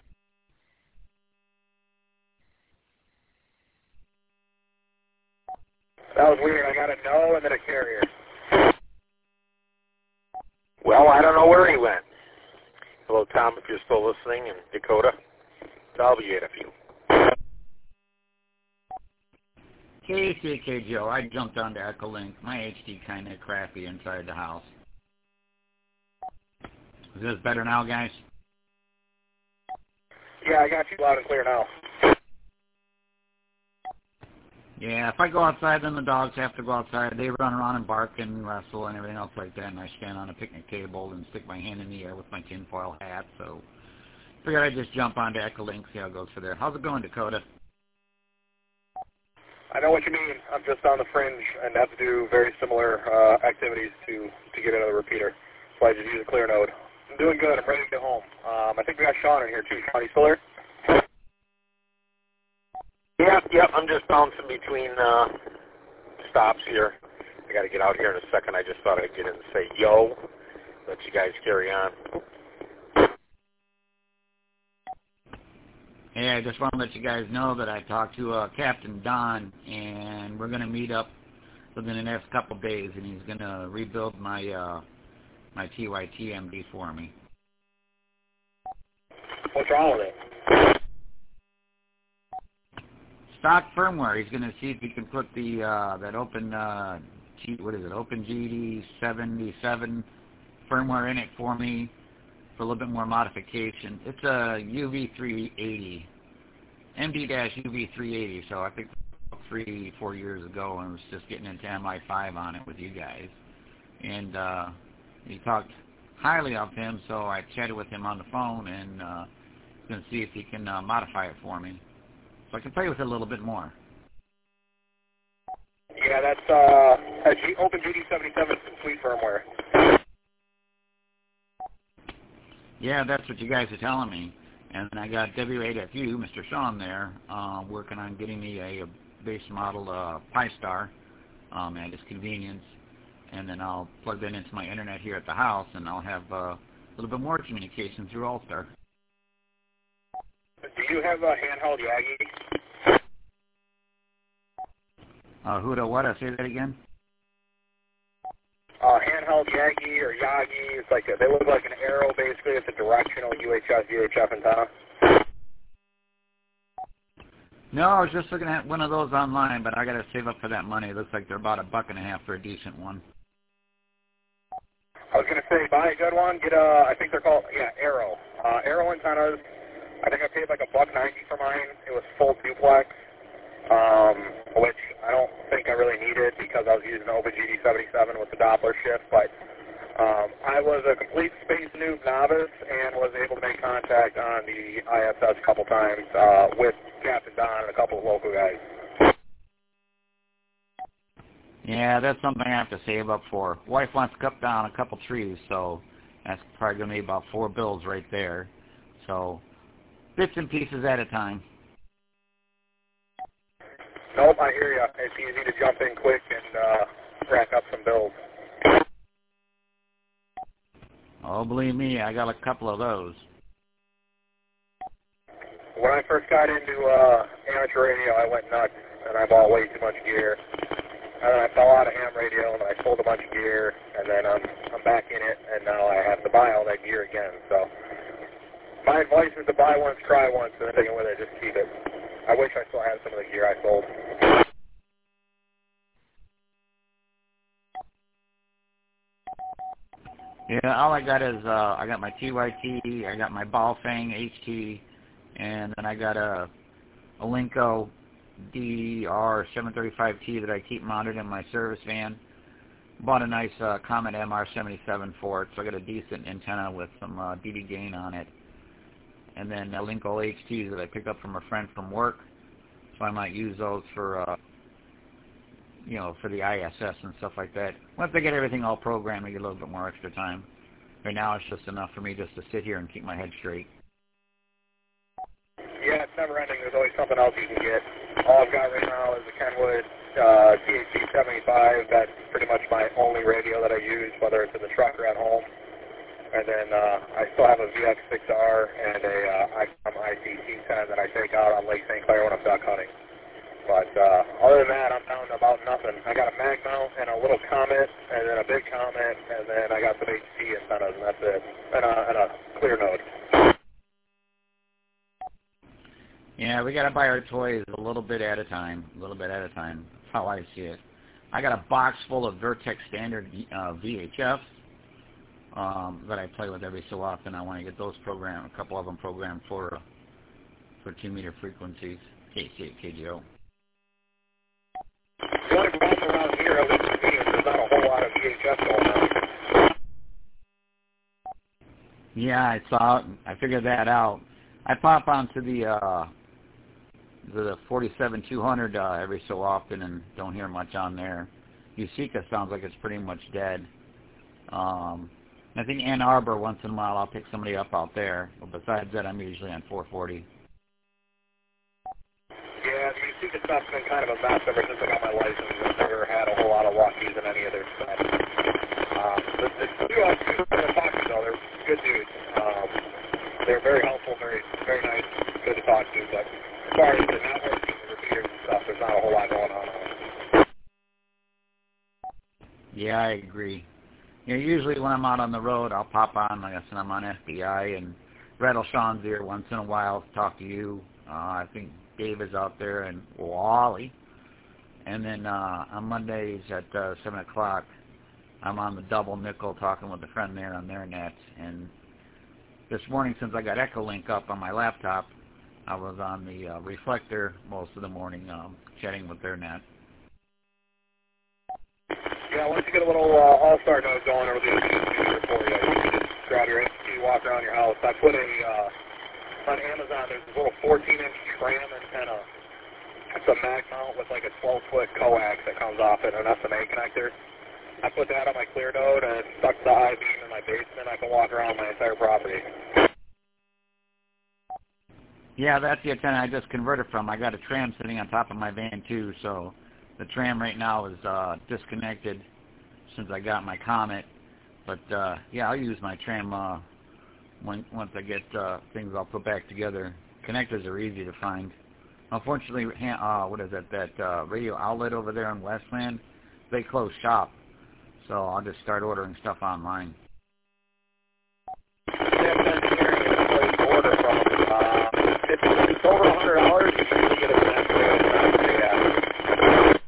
That was weird. I got a no and then a carrier. Well, I don't know where he went. Hello, Tom, if you're still listening, and Dakota. I'll be at a few. KCKJO, I jumped onto Echolink. My HD kind of crappy inside the house. Is this better now, guys? Yeah, I got you loud and clear now. Yeah, if I go outside, then the dogs have to go outside. They run around and bark and wrestle and everything else like that, and I stand on a picnic table and stick my hand in the air with my tinfoil hat, so figured I'd just jump onto Echolink, see how it goes for there. How's it going, Dakota? I know what you mean. I'm just on the fringe and have to do very similar activities to get another repeater, so I just use a clear node. I'm doing good. I'm ready to get home. I think we got Sean in here, too. Sean, you still there? Yep, I'm just bouncing between stops here. I got to get out here in a second. I just thought I'd get in and say yo, let you guys carry on. Hey, I just want to let you guys know that I talked to Captain Don, and we're going to meet up within the next couple of days, and he's going to rebuild my my TYT MD for me. What's wrong with it? Stock firmware. He's going to see if he can put the that OpenGD 77 firmware in it for me for a little bit more modification. It's a UV380, MD-UV380. So I think 3-4 years ago, I was just getting into MI5 on it with you guys, and he talked highly of him. So I chatted with him on the phone, and he's going to see if he can modify it for me, so I can play with it a little bit more. Yeah, that's OpenGD 77 complete firmware. Yeah, that's what you guys are telling me. And I got W8FU, Mr. Sean there, working on getting me a base model Pi-Star at his convenience. And then I'll plug that into my internet here at the house, and I'll have a little bit more communication through All-Star. Do you have a handheld Yagi? Huda, what? Say that again? Handheld Yagi or Yagi. It's like they look like an arrow, basically. It's a directional UHF, VHF antenna. No, I was just looking at one of those online, but I got to save up for that money. It looks like they're about $1.50 for a decent one. I was going to say, buy a good one. Get I think they're called, Arrow. Arrow antennas. I think I paid like $1.90 for mine. It was full duplex, which I don't think I really needed because I was using OpenGD 77 with the Doppler shift. But I was a complete space noob novice and was able to make contact on the ISS a couple times with Captain Don and a couple of local guys. Yeah, that's something I have to save up for. Wife wants to cut down a couple trees, so that's probably going to be about 4 bills right there. So bits and pieces at a time. Nope, I hear you. It's easy to jump in quick and rack up some bills. Oh, believe me, I got a couple of those. When I first got into amateur radio, I went nuts, and I bought way too much gear. And then I fell out of ham radio, and I sold a bunch of gear, and then I'm back in it, and now I have to buy all that gear again. So my advice is to buy once, try once, and then take it with it. Just keep it. I wish I still had some of the gear I sold. Yeah, all I got is I got my TYT, I got my Baofeng HT, and then I got a Linko DR735T that I keep mounted in my service van. bought a nice Comet MR77 for it, so I got a decent antenna with some dB gain on it. And then Linko HTs that I picked up from a friend from work, so I might use those for, for the ISS and stuff like that. Once I get everything all programmed, I get a little bit more extra time. Right now, it's just enough for me just to sit here and keep my head straight. Yeah, it's never ending. There's always something else you can get. All I've got right now is a Kenwood THC-75. That's pretty much my only radio that I use, whether it's in the truck or at home. And then I still have a VX6R and a ICOM IC-T10 that I take out on Lake St. Clair when I'm duck hunting. But other than that, I'm down to about nothing. I got a mag mount and a little Comet, and then a big Comet, and then I got some HT antennas, and that's it. And a clear node. Yeah, we got to buy our toys a little bit at a time. That's how I see it. I got a box full of Vertex standard VHFs that I play with every so often. I want to get those programmed, a couple of them programmed for 2-meter frequencies, KC, KGO. The only problem around here, at least for me, is there's not a whole lot of VHF going on. Yeah, I figured that out. I pop onto the 47-200 every so often and don't hear much on there. Usika sounds like it's pretty much dead. I think Ann Arbor, once in a while, I'll pick somebody up out there. But besides that, I'm usually on 440. Yeah, the Usika stuff's been kind of a mess ever since I got my license. I've never had a whole lot of luck using any of their stuff. The two I talk to, though, they're good dudes. They're very helpful, very nice, good to talk to. But as far as the networking, repeaters and stuff, there's not a whole lot going on. Yeah, I agree. Usually when I'm out on the road, I'll pop on. Like I said, I'm on FBI and rattle Sean's ear once in a while to talk to you. I think Dave is out there and Wally. And then on Mondays at 7 o'clock, I'm on the double nickel talking with a friend there on their net. And this morning, since I got Echolink up on my laptop, I was on the Reflector most of the morning chatting with their net. Yeah, once you get a little all-star node going, it'll be a good feature for you. You can just grab your HT, walk around your house. I put on Amazon, there's this little 14-inch tram antenna. It's a mag mount with like a 12-foot coax that comes off it, an SMA connector. I put that on my clear node and it stuck to the high beam in my basement. I can walk around my entire property. Yeah, that's the antenna I just converted from. I got a tram sitting on top of my van too, so the tram right now is disconnected since I got my Comet. But yeah, I'll use my tram once I get things all put back together. Connectors are easy to find. Unfortunately, that radio outlet over there in Westland, they closed shop. So I'll just start ordering stuff online. It's over $100. You can get it.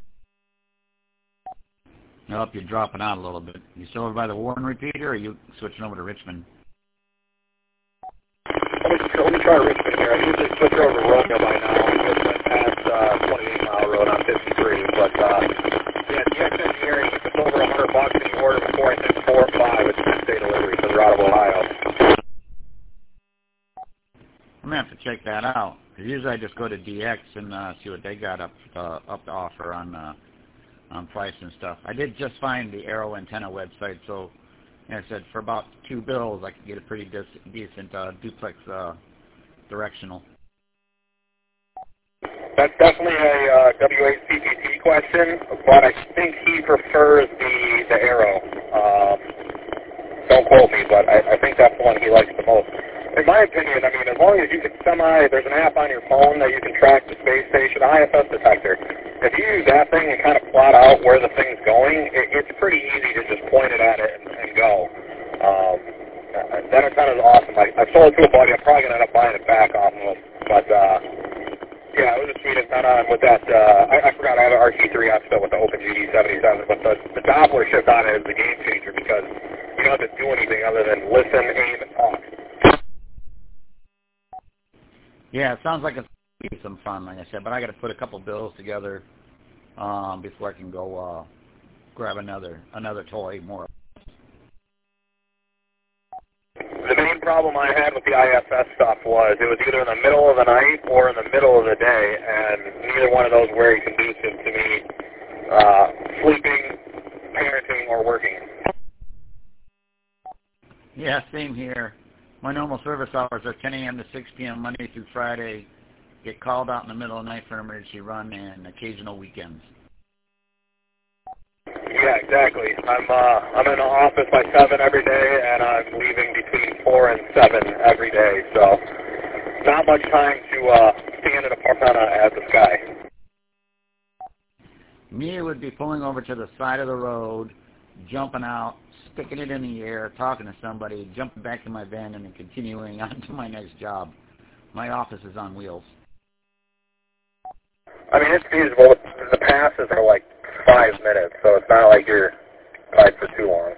Nope, you're dropping out a little bit. You still over by the Warren repeater, or are you switching over to Richmond? Let me try Richmond here. I usually switch over to Romeo by now. I just went past 28 Mile Road on 53. But yeah, DX Engineering, if it's over $100 and you order before I think 4 or 5, it's next day delivery because they're out of Ohio. I'm gonna have to check that out. Cause usually I just go to DX and see what they got up to offer on price and stuff. I did just find the Arrow antenna website, so like I said, for about $2 I could get a pretty decent duplex directional. That's definitely a WHCPT question, but I think he prefers the Arrow. Don't quote me, but I think that's the one he likes the most. In my opinion, I mean, as long as you can there's an app on your phone that you can track the space station, ISS detector. If you use that thing and kind of plot out where the thing's going, it's pretty easy to just point it at it and go. That antenna is awesome. I sold it to a buddy. I'm probably going to end up buying it back off of him. But, yeah, it was a sweet antenna. And with that, I forgot I have an RT3 outfit with the OpenGD 77, but the Doppler shift on it is the game changer because you don't have to do anything other than listen, aim, and talk. Yeah, it sounds like it's going to be some fun, like I said, but I got to put a couple bills together before I can go grab another toy more. The main problem I had with the IFS stuff was it was either in the middle of the night or in the middle of the day, and neither one of those were very conducive to me sleeping, parenting, or working. Yeah, same here. My normal service hours are 10 a.m. to 6 p.m. Monday through Friday. Get called out in the middle of the night for an emergency run and occasional weekends. Yeah, exactly. I'm in the office by 7 every day, and I'm leaving between 4 and 7 every day. So not much time to stand in a parkana at the sky. Me, it would be pulling over to the side of the road, jumping out, sticking it in the air, talking to somebody, jumping back in my van, and then continuing on to my next job. My office is on wheels. I mean, it's feasible. The passes are like 5 minutes, so it's not like you're tied for too long.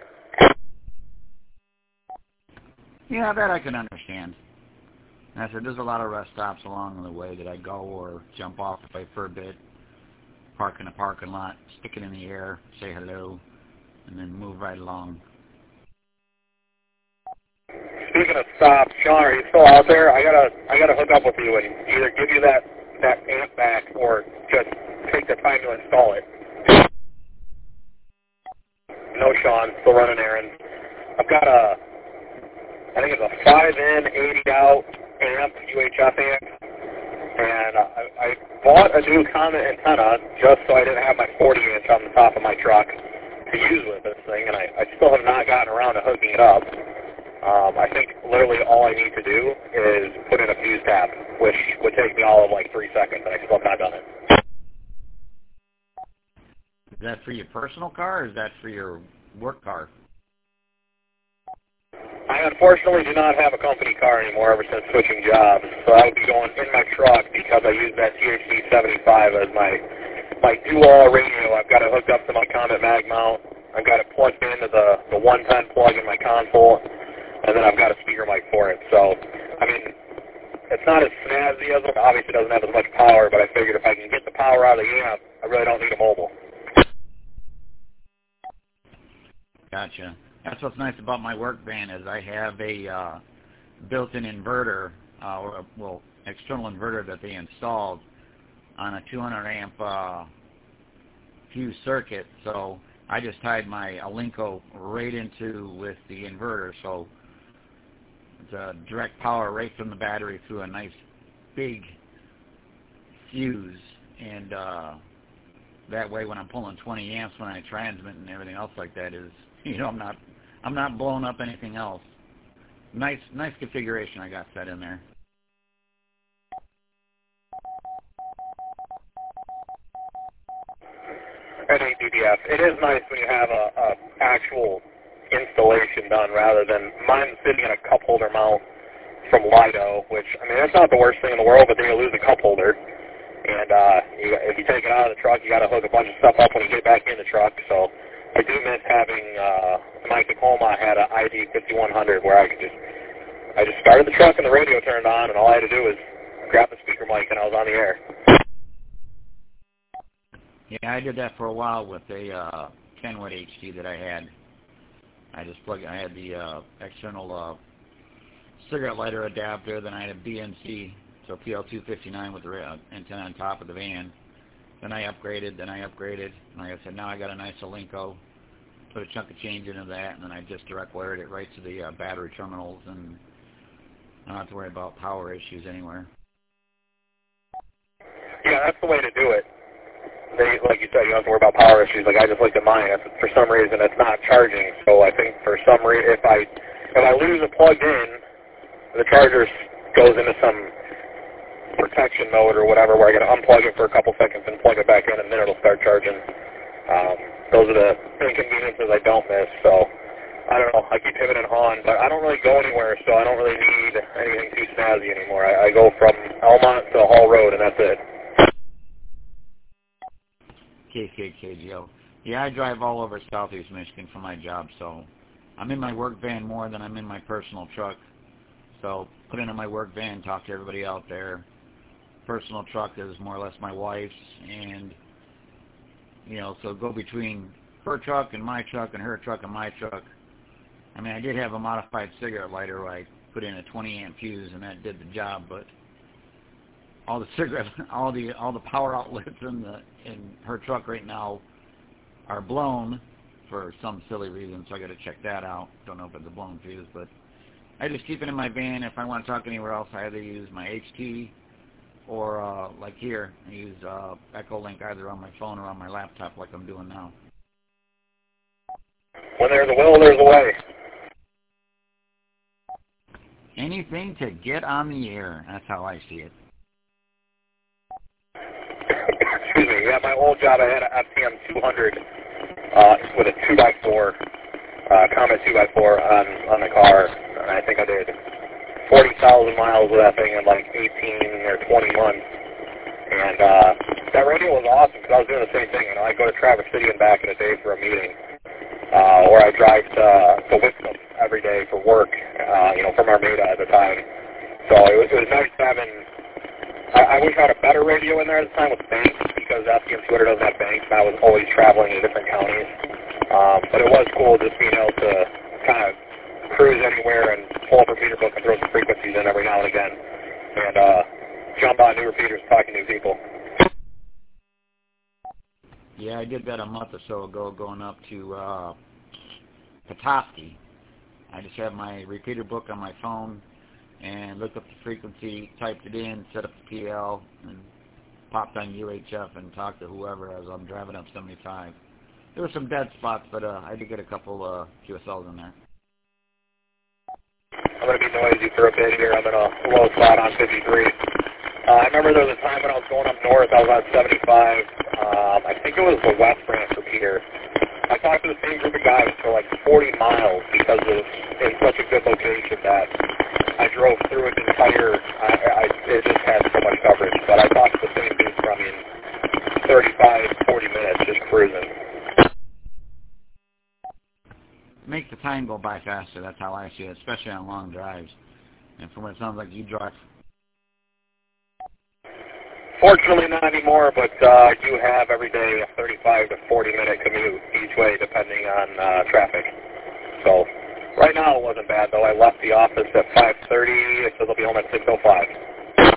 Yeah, that I can understand. And I said, there's a lot of rest stops along the way that I go or jump off if I for a bit, park in a parking lot, stick it in the air, say hello, and then move right along. Speaking of stops, Sean, are you still out there? I gotta hook up with you and either give you that amp back or just take the time to install it. No, Sean, still running errands. I've got I think it's a 5-in, 80-out amp, UHF amp, and I bought a new Comet antenna just so I didn't have my 40-inch on the top of my truck to use with this thing, and I still have not gotten around to hooking it up. I think literally all I need to do is put in a fuse tap, which would take me all of like 3 seconds, and I still have not done it. Is that for your personal car, or is that for your work car? I unfortunately do not have a company car anymore ever since switching jobs, so I would be going in my truck because I use that THD 75 as my dual radio. I've got it hooked up to my Comet mag mount. I've got it plugged into the 110 plug in my console, and then I've got a speaker mic for it. So, I mean, it's not as snazzy as it. Obviously, it doesn't have as much power, but I figured if I can get the power out of the amp, I really don't need a mobile. Gotcha. That's what's nice about my work van is I have a built-in inverter, external inverter that they installed on a 200 amp fuse circuit. So I just tied my Alinco right into with the inverter. So it's a direct power right from the battery through a nice big fuse, and that way when I'm pulling 20 amps when I transmit and everything else like that is, I'm not blowing up anything else. Nice configuration I got set in there. NADDF. It is nice when you have a actual installation done rather than mine sitting in a cup holder mount from Lido, which, I mean, that's not the worst thing in the world, but then you lose a cup holder. And if you take it out of the truck, you got to hook a bunch of stuff up when you get back in the truck. So I do miss having my Tacoma had an ID 5100 where I just started the truck and the radio turned on, and all I had to do was grab the speaker mic and I was on the air. Yeah, I did that for a while with a 10-watt HD that I had. I had the external cigarette lighter adapter, then I had a BNC, so PL259 with the antenna on top of the van. Then I upgraded, and like I said, now I got a nice Alinco, put a chunk of change into that, and then I just direct wired it right to the battery terminals, and I don't have to worry about power issues anywhere. Yeah, that's the way to do it. Like you said, you don't have to worry about power issues. Like I just looked at mine. For some reason, it's not charging. So I think for some reason, if I lose it plugged in, the charger goes into some protection mode or whatever, where I got to unplug it for a couple seconds and plug it back in, and then it'll start charging. Those are the inconveniences I don't miss. So I don't know. I keep pivoting on, but I don't really go anywhere, so I don't really need anything too snazzy anymore. I go from Elmont to Hall Road, and that's it. KKKGO. Yeah, I drive all over Southeast Michigan for my job, so I'm in my work van more than I'm in my personal truck. So put into my work van, talk to everybody out there. Personal truck is more or less my wife's, and so go between her truck and my truck and her truck and my truck. I mean, I did have a modified cigarette lighter where I put in a 20-amp fuse, and that did the job. But all the cigarette, all the power outlets in her truck right now are blown for some silly reason. So I got to check that out. Don't know if it's a blown fuse, but I just keep it in my van. If I want to talk anywhere else, I either use my HT or like here, I use Echolink either on my phone or on my laptop, like I'm doing now. When there's a will, there's a way. Anything to get on the air. That's how I see it. Excuse me. Yeah, my old job, I had an FTM 200 with a 2x4, Comet 2x4 on the car. And I think I did 40,000 miles with that thing in like 18 or 20 months. And that radio was awesome because I was doing the same thing. You know, I'd go to Traverse City and back in a day for a meeting. Or I drive to Wickham every day for work, from Armada at the time. So it was nice having, I wish I had a better radio in there at the time with banks, because FTM 200 doesn't have banks, and I was always traveling to different counties. But it was cool just being able to kind of cruise anywhere and pull up a repeater book and throw some frequencies in every now and again, and jump on new repeaters, talking to new people. Yeah, I did that a month or so ago, going up to Petoskey. I just have my repeater book on my phone and looked up the frequency, typed it in, set up the PL, and popped on UHF and talked to whoever as I'm driving up 75. There were some dead spots, but I did get a couple QSLs in there. I'm going to be noisy for a bit here. I'm in a low spot on 53. I remember there was a time when I was going up north, I was on 75. I think it was the West Branch repeater. I talked to the same group of guys for like 40 miles because it's such a good location that I drove through its entire, it just had so much coverage. But I talked to the same dudes for, 35, 40 minutes just cruising. Make the time go by faster, that's how I see it, especially on long drives. And from what it sounds like, you drive. Fortunately, not anymore, but you have every day a 35 to 40-minute commute each way, depending on traffic. So right now it wasn't bad, though. I left the office at 5:30. It says I'll be home at 6:05.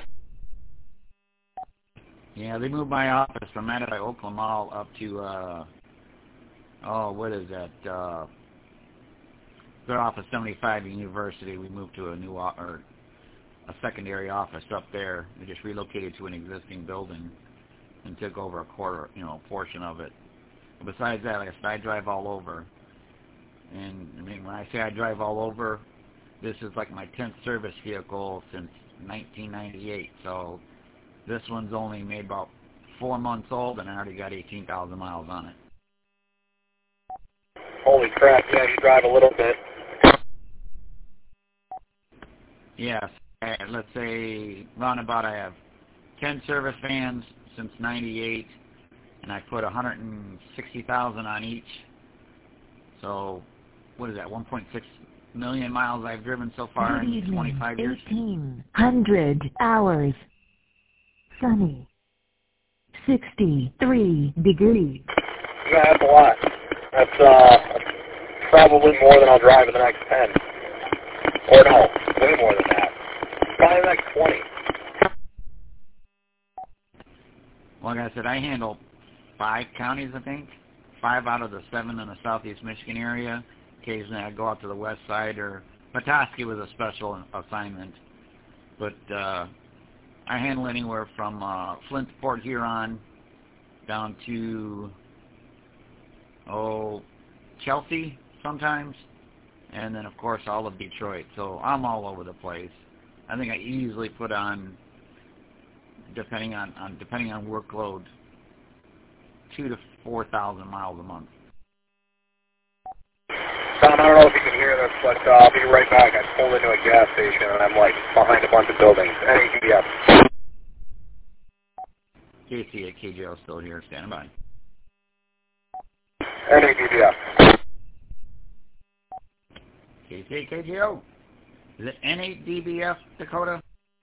Yeah, they moved my office from Manatee Oakland Mall up to, what is that? They're off of 75 University. We moved to a new a secondary office up there. We just relocated to an existing building and took over a portion of it. But besides that, like I said, I drive all over. And when I say I drive all over, this is like my 10th service vehicle since 1998. So this one's only made about 4 months old, and I already got 18,000 miles on it. Holy crap! Yeah, you drive a little bit. Yes. Let's say roundabout I have 10 service vans since 98, and I put 160,000 on each. So what is that, 1.6 million miles I've driven so far in 25 years? 1,800 hours. Sunny. 63 degrees. Yeah, that's a lot. That's probably more than I'll drive in the next 10. Or no, way more than that. Probably like 20. Like I said, I handle 5 counties, I think. 5 out of the 7 in the southeast Michigan area. Occasionally I go out to the west side, or Petoskey was a special assignment. But I handle anywhere from Flint, Port Huron, down to, Chelsea sometimes. And then, of course, all of Detroit. So I'm all over the place. I think I easily put on, depending on workload, 2,000 to 4,000 miles a month. Tom, I don't know if you can hear this, but I'll be right back. I pulled into a gas station, and I'm, behind a bunch of buildings. NADBF. KC at KJO still here, standing by. NADBF. KC at KJO. Is it N8DBF, Dakota?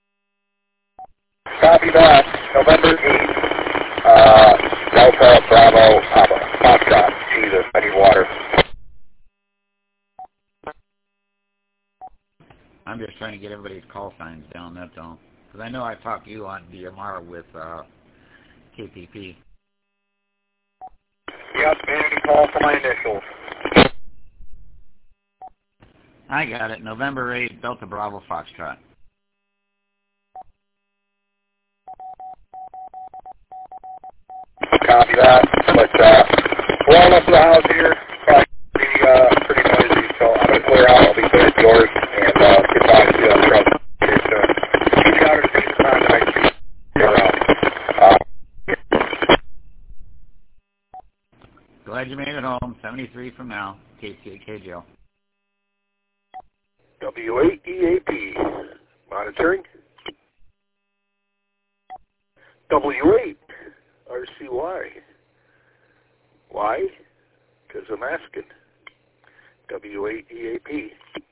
Copy that. November 8th. Delta Bravo Papa. Foxtrot. Jesus. I need water. I'm just trying to get everybody's call signs down, that's all. Because I know I talked to you on DMR with KPP. Yeah, community call for my initials. I got it. November 8, Delta Bravo Foxtrot. Copy that. But we're all up to the house here. Probably be pretty noisy, so I'm going to clear out. I'll be clear at yours and get back to you on the truck here soon. Keep out of the same time that I see you around. Glad you made it home. 73 from now. KJO. W8EAP. Monitoring. W8 RCY. Why? Because I'm asking. W8EAP.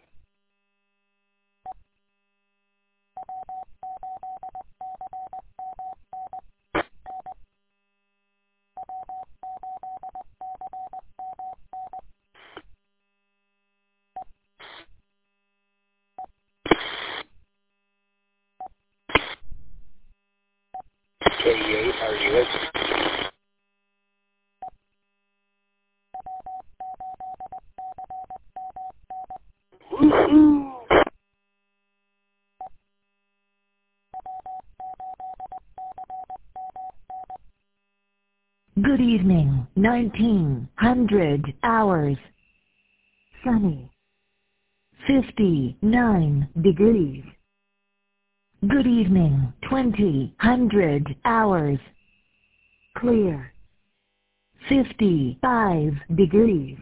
K8, are you listening? Woohoo! Good evening, 1900 hours. Sunny. 59 degrees. Good evening, 2000 hours. Clear. 55 degrees.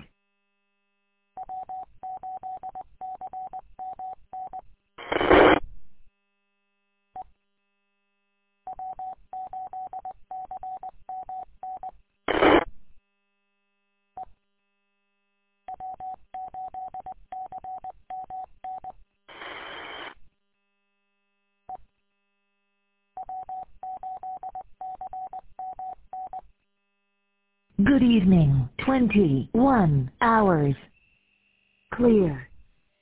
Good evening, 21 hours. Clear.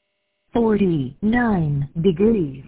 49 degrees.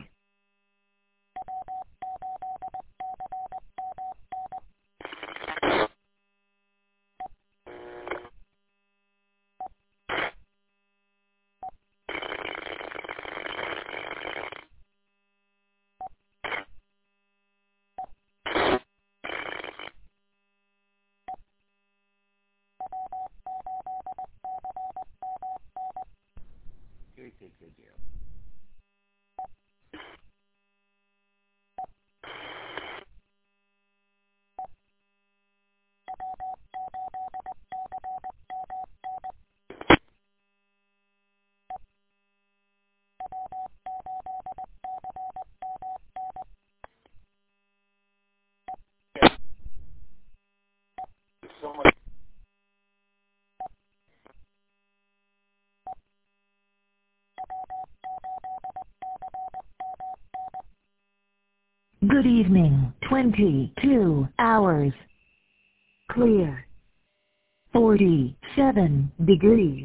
So much. Good evening, 22 hours. Clear. 47 degrees.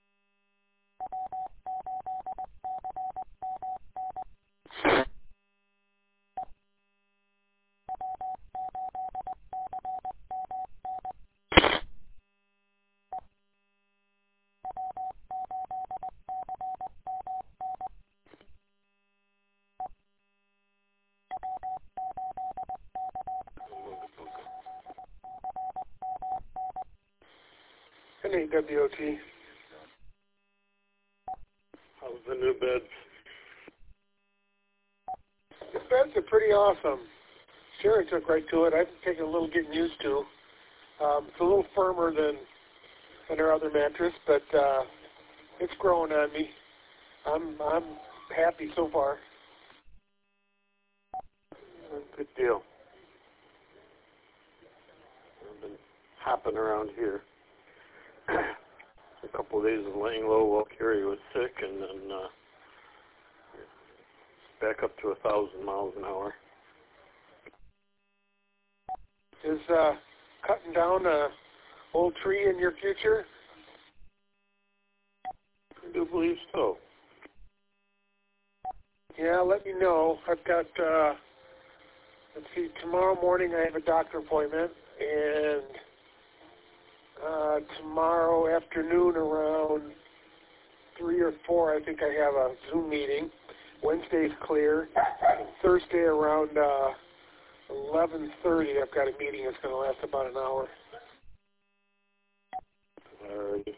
NAWOT. How's the new beds? The beds are pretty awesome. Sherry took right to it. I've taken a little getting used to. It's a little firmer than her other mattress, but it's growing on me. I'm happy so far. Good deal. I've been hopping around here. A couple of days of laying low while Carrie was sick, and then back up to 1,000 miles an hour. Is cutting down a old tree in your future? do believe so. Yeah, let me know. I've got, let's see, tomorrow morning I have a doctor appointment, and tomorrow afternoon around 3 or 4 I think I have a Zoom meeting. Wednesday's clear. Thursday around 11:30 I've got a meeting that's going to last about an hour. Alrighty.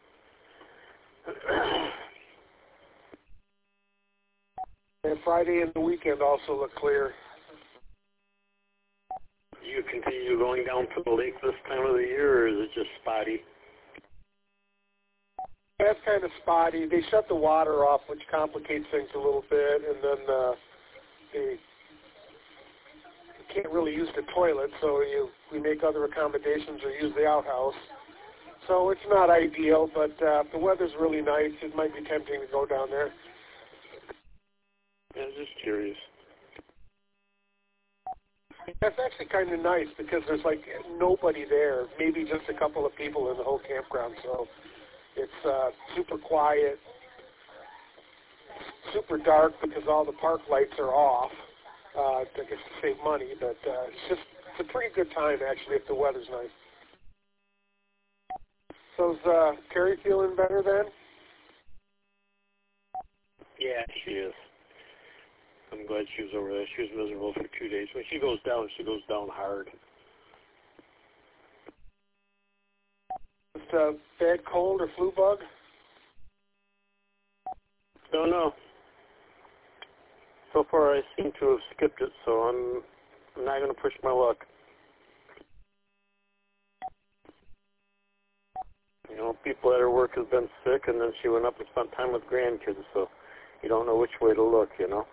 And Friday and the weekend also look clear. Do you continue going down to the lake this time of the year, or is it just spotty? That's kind of spotty. They shut the water off, which complicates things a little bit, and then they can't really use the toilet, so we make other accommodations or use the outhouse. So it's not ideal, but if the weather's really nice, it might be tempting to go down there. Yeah, just curious. That's actually kind of nice because there's like nobody there, maybe just a couple of people in the whole campground, so it's super quiet, super dark because all the park lights are off, I guess to save money, but it's a pretty good time actually if the weather's nice. So is Carrie feeling better then? Yeah, she is. I'm glad she was over there. She was miserable for 2 days. When she goes down hard. Just a bad cold or flu bug? Don't know. So far I seem to have skipped it, so I'm not going to push my luck. You know, people at her work have been sick, and then she went up and spent time with grandkids, so you don't know which way to look, you know?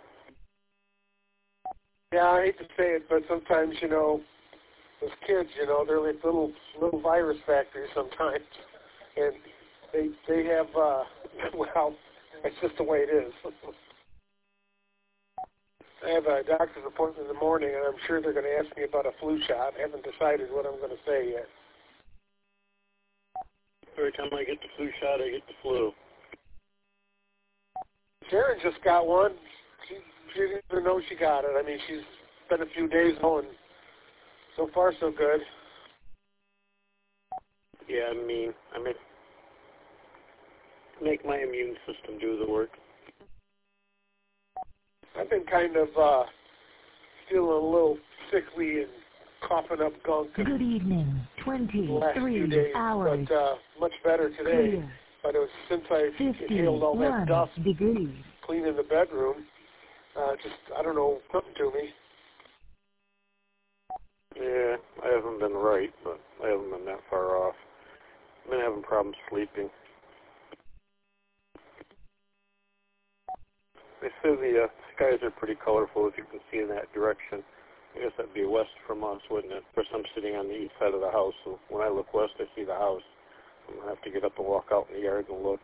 Yeah, I hate to say it, but sometimes, you know, those kids, you know, they're like little virus factories sometimes, and they have, well, that's just the way it is. I have a doctor's appointment in the morning, and I'm sure they're going to ask me about a flu shot. I haven't decided what I'm going to say yet. Every time I get the flu shot, I get the flu. Sharon just got one. She didn't even know she got it. I mean, she's been a few days now, and so far so good. Yeah, I mean, make my immune system do the work. I've been kind of feeling a little sickly and coughing up gunk. Good evening. The last few days, 23 hours. but much better today. Clear. But it was since I inhaled all that 51 dust degrees. cleaning the bedroom. Just, I don't know, something to me. Yeah, I haven't been right, but I haven't been that far off. I've been having problems sleeping. They say the skies are pretty colorful if you can see in that direction. I guess that'd be west from us, wouldn't it? Of course, I'm sitting on the east side of the house, so when I look west, I see the house. I'm going to have to get up and walk out in the yard and look.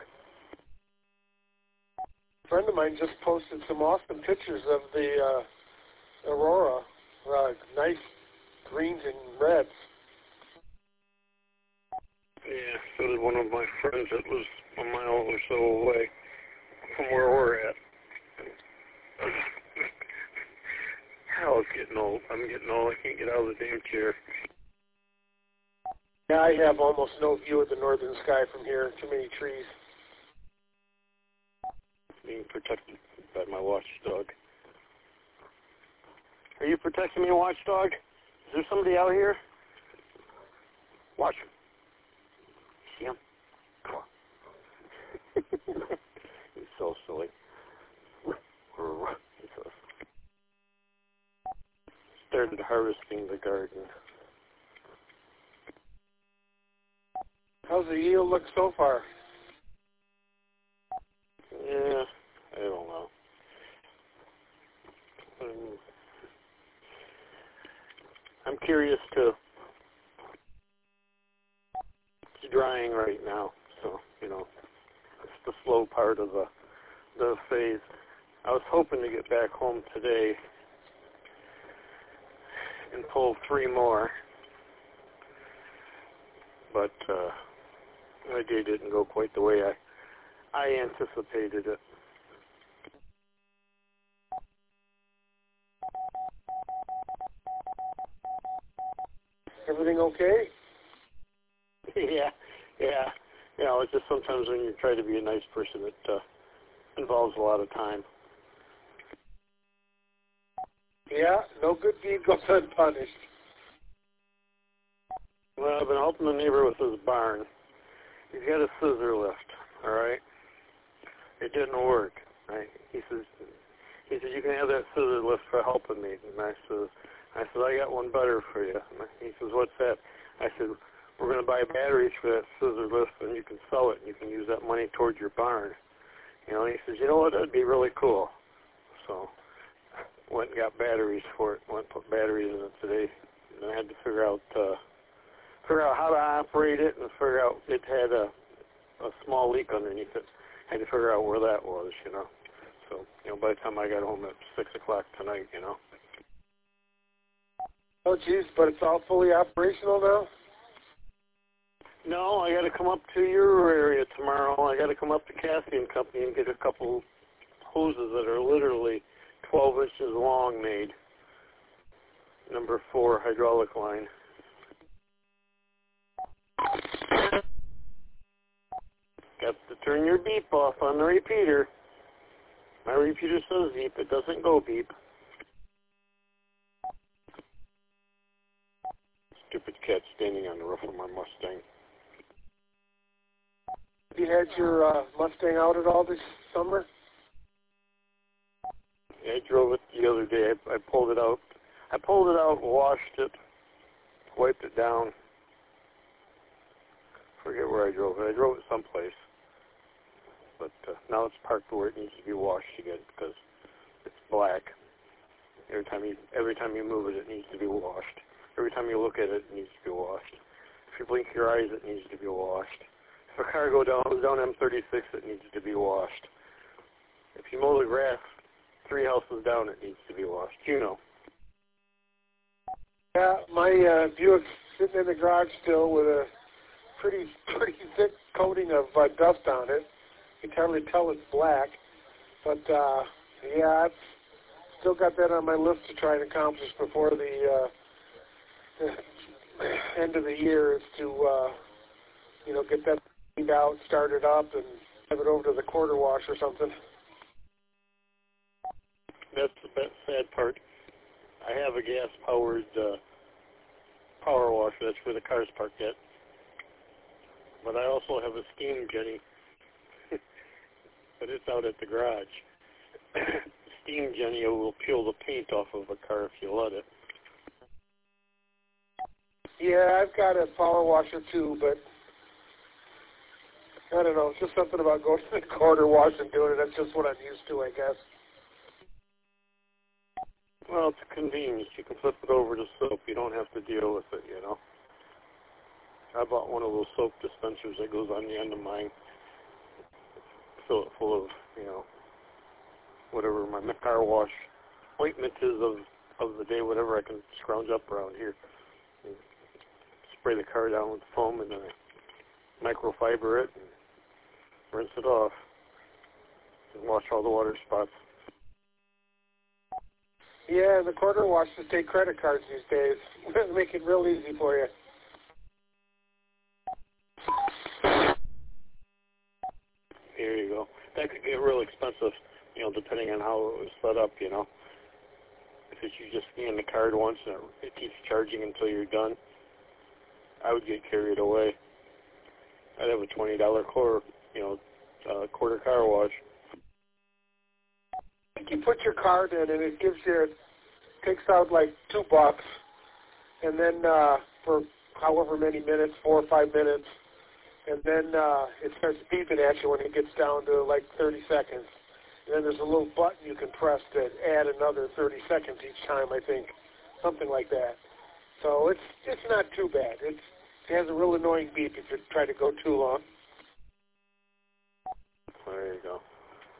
A friend of mine just posted some awesome pictures of the aurora. Nice greens and reds. Yeah, so did one of my friends that lives a mile or so away from where we're at. Hell, it's getting old. I'm getting old. I can't get out of the damn chair. Yeah, I have almost no view of the northern sky from here. Too many trees. Being protected by my watchdog. Are you protecting me, watchdog? Is there somebody out here? Watch him. See him? Come on. He's so silly. Started harvesting the garden. How's the yield look so far? Yeah, I don't know. I'm curious to. It's drying right now, so you know, it's the slow part of the phase. I was hoping to get back home today and pull 3 more, but my day didn't go quite the way I anticipated it. Everything okay? Yeah. You know, it's just sometimes when you try to be a nice person, it involves a lot of time. Yeah, no good deed goes unpunished. Well, I've been helping the neighbor with his barn. He's got a scissor lift, all right? It didn't work. Right? He says, you can have that scissor lift for helping me. And I said, I got one better for you. And he says, what's that? I said, we're going to buy batteries for that scissor lift, and you can sell it, and you can use that money towards your barn. You know, and he says, you know what, that'd be really cool. So went and got batteries for it, went and put batteries in it today. And I had to figure out how to operate it, and figure out it had a small leak underneath it. I had to figure out where that was, you know. So, you know, by the time I got home at 6 o'clock tonight, you know. Oh, geez, but it's all fully operational now? No, I got to come up to your area tomorrow. I got to come up to Cassie and Company and get a couple hoses that are literally 12 inches long made. Number 4 hydraulic line. Got to turn your beep off on the repeater. My repeater says beep. It doesn't go beep. Stupid cat standing on the roof of my Mustang. Have you had your Mustang out at all this summer? Yeah, I drove it the other day. I pulled it out. I pulled it out, washed it, wiped it down. Forget where I drove it. I drove it someplace. But now it's parked where it needs to be washed again because it's black. Every time you move it, it needs to be washed. Every time you look at it, it needs to be washed. If you blink your eyes, it needs to be washed. If a car goes down M36, it needs to be washed. If you mow the grass 3 houses down, it needs to be washed. You know. Yeah, my Buick's sitting in the garage still with a pretty thick coating of dust on it. You can hardly tell it's black. But, yeah, I've still got that on my list to try and accomplish before the end of the year is to, you know, get that thing out, start it up, and have it over to the quarter wash or something. That's the sad part. I have a gas-powered power washer. That's where the car's parked at. But I also have a steam Jenny. But it's out at the garage. Steam Jenny will peel the paint off of a car if you let it. Yeah, I've got a power washer too, but I don't know. It's just something about going to the quarter wash and doing it. That's just what I'm used to, I guess. Well, it's a convenience. You can flip it over to soap. You don't have to deal with it, you know. I bought one of those soap dispensers that goes on the end of mine. Fill it full of, you know, whatever my car wash ointment is of the day, whatever I can scrounge up around here. And spray the car down with foam and then I microfiber it and rinse it off and wash all the water spots. Yeah, the quarter washes take credit cards these days. Make it real easy for you. Here you go. That could get real expensive, you know, depending on how it was set up, you know. If you just scan the card once and it keeps charging until you're done, I would get carried away. I'd have a $20 quarter car wash. I think you put your card in and it takes out like $2, and then for however many minutes, 4 or 5 minutes, and then it starts beeping at you when it gets down to like 30 seconds. And then there's a little button you can press to add another 30 seconds each time, I think, something like that. So it's not too bad. It has a real annoying beep if you try to go too long. There you go.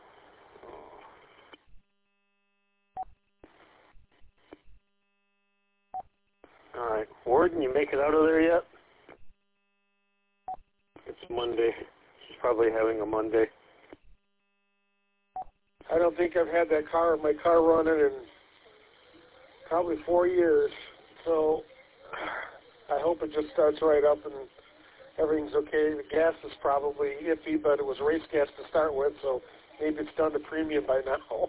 All right, Warden, you make it out of there yet? It's Monday. She's probably having a Monday. I don't think I've had my car running in probably 4 years. So I hope it just starts right up and everything's okay. The gas is probably iffy, but it was race gas to start with, so maybe it's done to premium by now.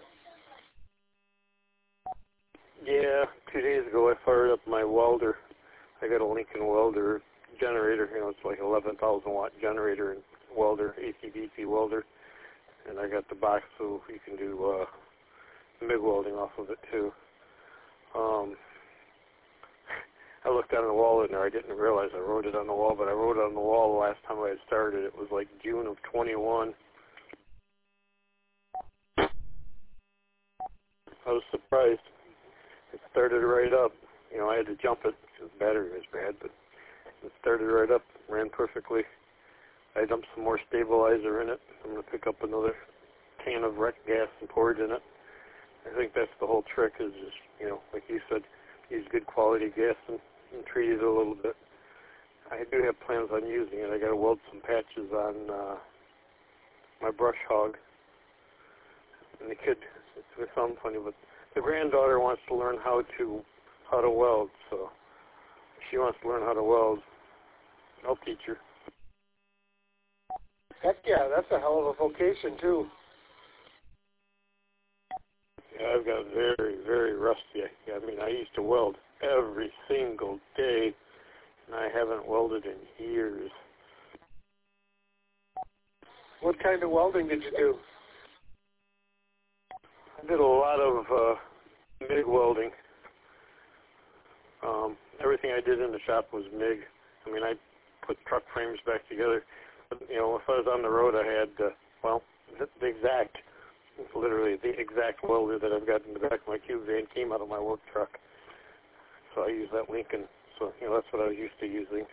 Yeah, 2 days ago I fired up my welder. I got a Lincoln welder generator. It's like 11,000 watt generator and welder, AC/DC welder. And I got the box so you can do MIG welding off of it too. I looked on the wall in there. I didn't realize I wrote it on the wall, but I wrote it on the wall the last time I had started. It was like June of 21. I was surprised. It started right up. I had to jump it because the battery was bad, but it started right up, ran perfectly. I dumped some more stabilizer in it. I'm going to pick up another can of wreck gas and pour it in it. I think that's the whole trick is just, like you said, use good quality gas and treat it a little bit. I do have plans on using it. I got to weld some patches on my brush hog. And the kid, it sounds funny, but the granddaughter wants to learn how to weld, so she wants to learn how to weld. I'll teach her. Heck yeah, that's a hell of a vocation too. Yeah, I've got very, very rusty. I used to weld every single day, and I haven't welded in years. What kind of welding did you do? I did a lot of MIG welding. Everything I did in the shop was MIG. I put truck frames back together. But, if I was on the road, I had, literally the exact welder that I've got in the back of my cube van came out of my work truck. So I use that Lincoln. So, that's what I was used to using.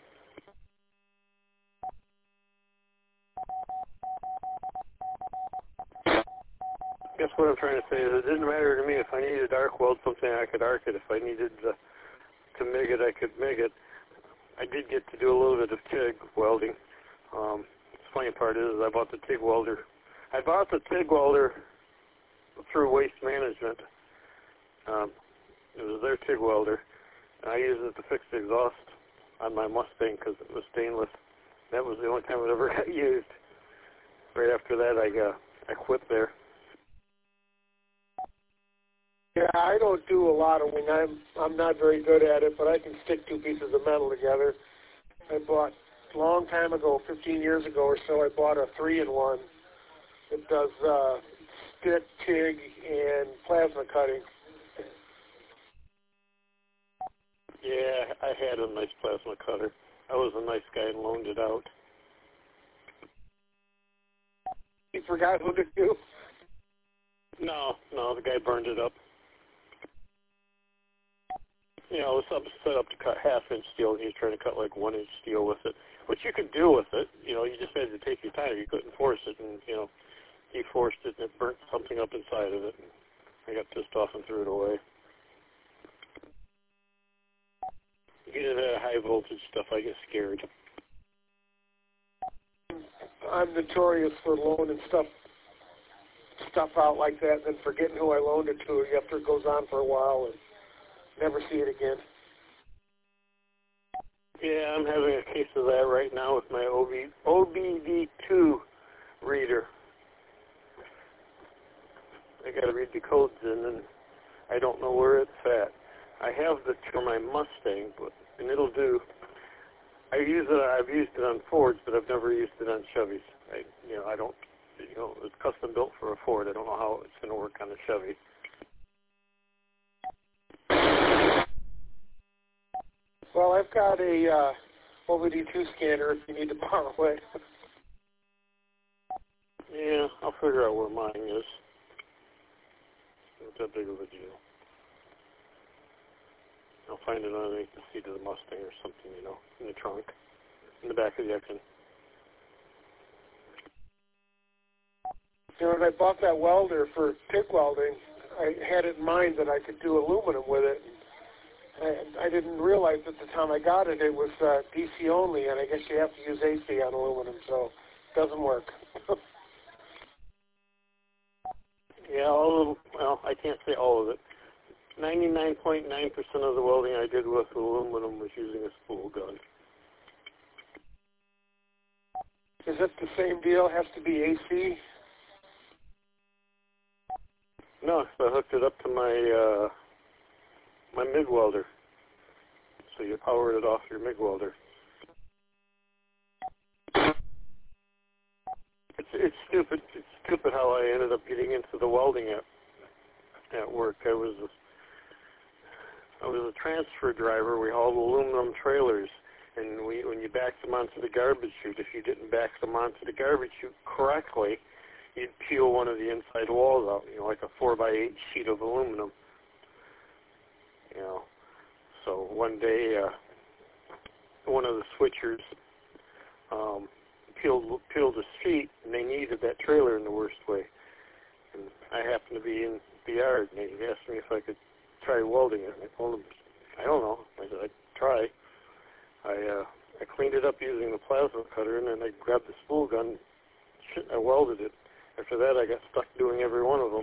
Guess what I'm trying to say is it didn't matter to me if I needed to arc weld something, I could arc it. If I needed to MIG it, I could MIG it. I did get to do a little bit of TIG welding. The funny part is I bought the TIG welder. I bought the TIG welder through Waste Management. It was their TIG welder. And I used it to fix the exhaust on my Mustang because it was stainless. That was the only time it ever got used. Right after that, I quit there. Yeah, I don't do a lot of wing. I'm not very good at it, but I can stick two pieces of metal together. I bought a long time ago, 15 years ago or so, I bought a 3-in-1. It does stick, TIG, and plasma cutting. Yeah, I had a nice plasma cutter. I was a nice guy and loaned it out. You forgot who to do? No, the guy burned it up. It was set up to cut half-inch steel, and he was trying to cut like 1-inch steel with it, which you could do with it. You just had to take your time. You couldn't force it, and, he forced it, and it burnt something up inside of it. And I got pissed off and threw it away. You get into that high-voltage stuff, I get scared. I'm notorious for loaning stuff out like that and then forgetting who I loaned it to after it goes on for a while and never see it again. Yeah, I'm having a case of that right now with my OBD2 reader. I got to read the codes in, and I don't know where it's at. I have the for my Mustang, and it'll do. I've used it on Fords, but I've never used it on Chevys. I don't. It's custom built for a Ford. I don't know how it's going to work on a Chevy. Well, I've got a OBD2 scanner if you need to borrow it. Yeah, I'll figure out where mine is. It's that big of a deal. I'll find it underneath the seat of the Mustang or something, in the trunk, in the back of the engine. When I bought that welder for TIG welding, I had it in mind that I could do aluminum with it. And I didn't realize at the time I got it, it was DC only, and I guess you have to use AC on aluminum, so it doesn't work. Yeah, Yeah, well, I can't say all of it. 99.9% of the welding I did with aluminum was using a spool gun. Is it the same deal? It has to be AC? No, so I hooked it up to my my MIG welder. So you powered it off your MIG welder. It's stupid. It's stupid how I ended up getting into the welding at work. I was a transfer driver. We hauled aluminum trailers, and when you backed them onto the garbage chute, if you didn't back them onto the garbage chute correctly, you'd peel one of the inside walls out. Like a 4x8 sheet of aluminum. So one day, one of the switchers peeled a sheet, and they needed that trailer in the worst way. And I happened to be in the yard, and they asked me if I could try welding it. And I told them, I don't know. I said, I'd try. I cleaned it up using the plasma cutter, and then I grabbed the spool gun. I welded it. After that, I got stuck doing every one of them.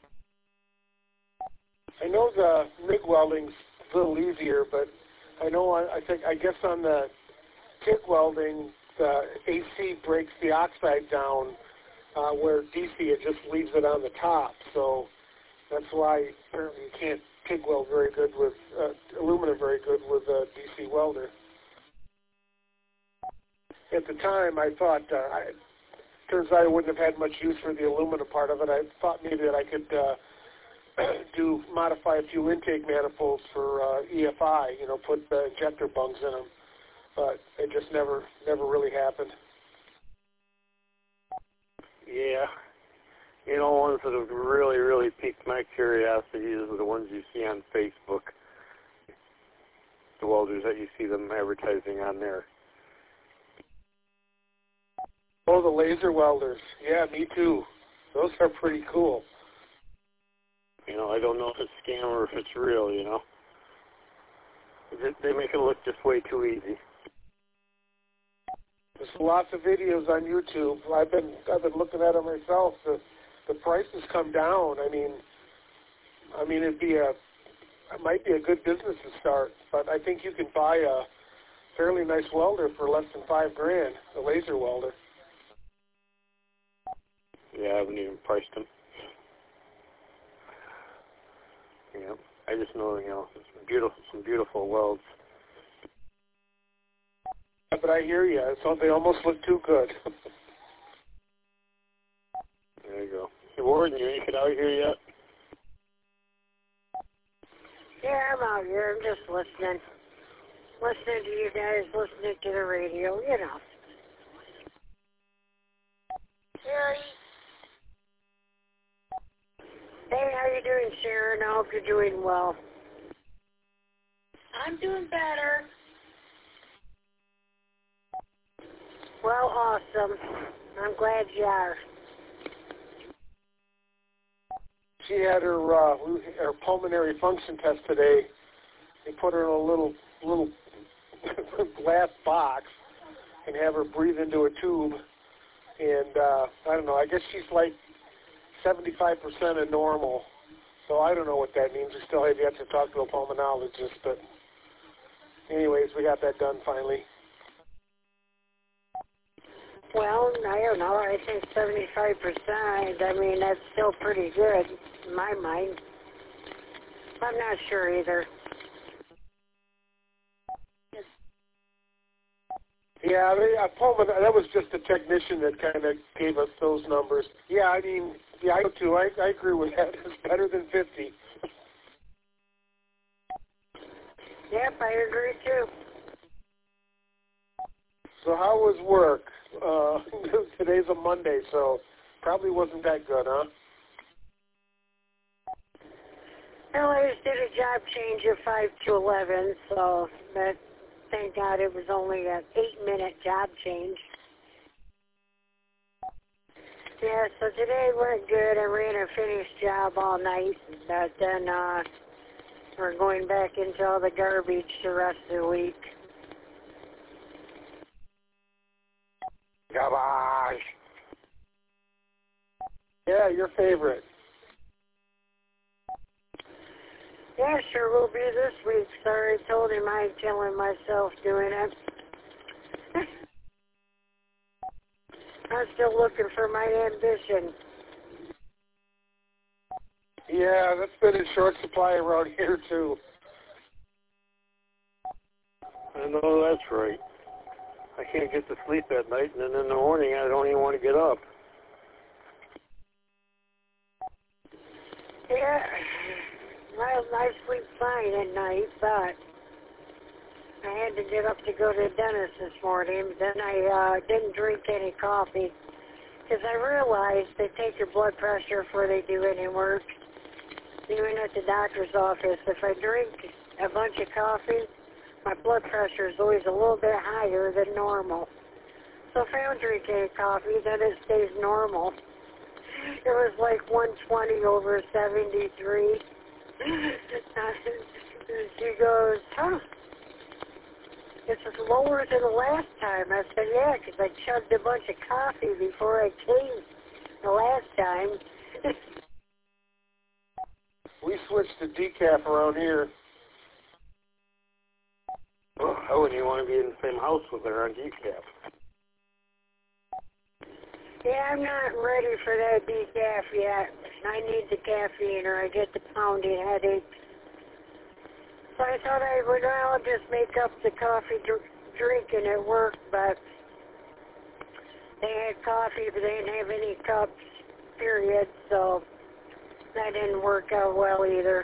I know the MIG welding's a little easier, but I guess on the TIG welding, the AC breaks the oxide down, where DC it just leaves it on the top. So that's why apparently you can't TIG weld very good with aluminum very good with a DC welder. At the time, I thought turns out I wouldn't have had much use for the aluminum part of it. I thought maybe that I could modify a few intake manifolds for EFI, put injector bungs in them, but it just never really happened. Yeah. Ones that have really, really piqued my curiosity is the ones you see on Facebook. The welders that you see them advertising on there. Oh, the laser welders. Yeah, me too. Those are pretty cool. I don't know if it's scam or if it's real, They make it look just way too easy. There's lots of videos on YouTube. I've been looking at them myself. The prices come down. I mean, it might be a good business to start, but I think you can buy a fairly nice welder for less than $5,000, a laser welder. Yeah, I haven't even priced them. I just know, some beautiful welds. Yeah, but I hear you. So they almost look too good. There you go. Hey, Warden, you ain't get out here yet? Yeah, I'm out here. I'm just listening. Listening to you guys, listening to the radio, Hey, how you doing, Sharon? I hope you're doing well. I'm doing better. Well, awesome. I'm glad you are. She had her pulmonary function test today. They put her in a little glass box and have her breathe into a tube. And I don't know. I guess she's like 75% of normal. So I don't know what that means. We still have yet to talk to a pulmonologist. But anyways, we got that done finally. Well, I don't know. I think 75%, that's still pretty good in my mind. I'm not sure either. Yeah, that was just a technician that kind of gave us those numbers. Yeah, I do too. I agree with that. It's better than 50. Yep, I agree too. So how was work? Today's a Monday, so probably wasn't that good, huh? Well, I just did a job change at 5 to 11, so thank God it was only an 8-minute job change. Yeah, so today went good. I ran a finished job all night, but then we're going back into all the garbage the rest of the week. Garbage. Yeah, your favorite. Yeah, sure will be this week. Sorry, I told him I ain't killing myself doing it. I'm still looking for my ambition. Yeah, that's been in short supply around here, too. I know that's right. I can't get to sleep at night, and then in the morning I don't even want to get up. Yeah, I sleep fine at night, but I had to get up to go to the dentist this morning. Then I didn't drink any coffee because I realized they take your blood pressure before they do any work. Even at the doctor's office, if I drink a bunch of coffee, my blood pressure is always a little bit higher than normal. So if I don't drink any coffee, then it stays normal. It was like 120 over 73. She goes, huh? This is lower than the last time. I said, yeah, because I chugged a bunch of coffee before I came the last time. We switched to decaf around here. Well, I wouldn't even want to be in the same house with her on decaf. Yeah, I'm not ready for that decaf yet. I need the caffeine or I get the pounding headache. So I thought I would, well, just make up the coffee drinking at work, but they had coffee, but they didn't have any cups, period, so that didn't work out well either.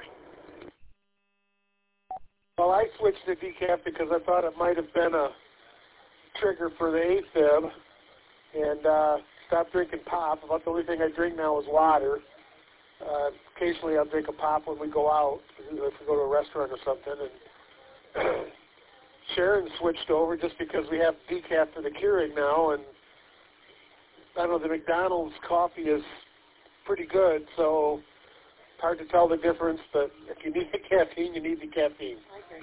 Well, I switched to decaf because I thought it might have been a trigger for the AFib, and stopped drinking pop. About the only thing I drink now is water. Occasionally I'll drink a pop when we go out, if we go to a restaurant or something. And Sharon switched over just because we have decaf for the Keurig now, and I don't know, the McDonald's coffee is pretty good, so hard to tell the difference, but if you need the caffeine, you need the caffeine.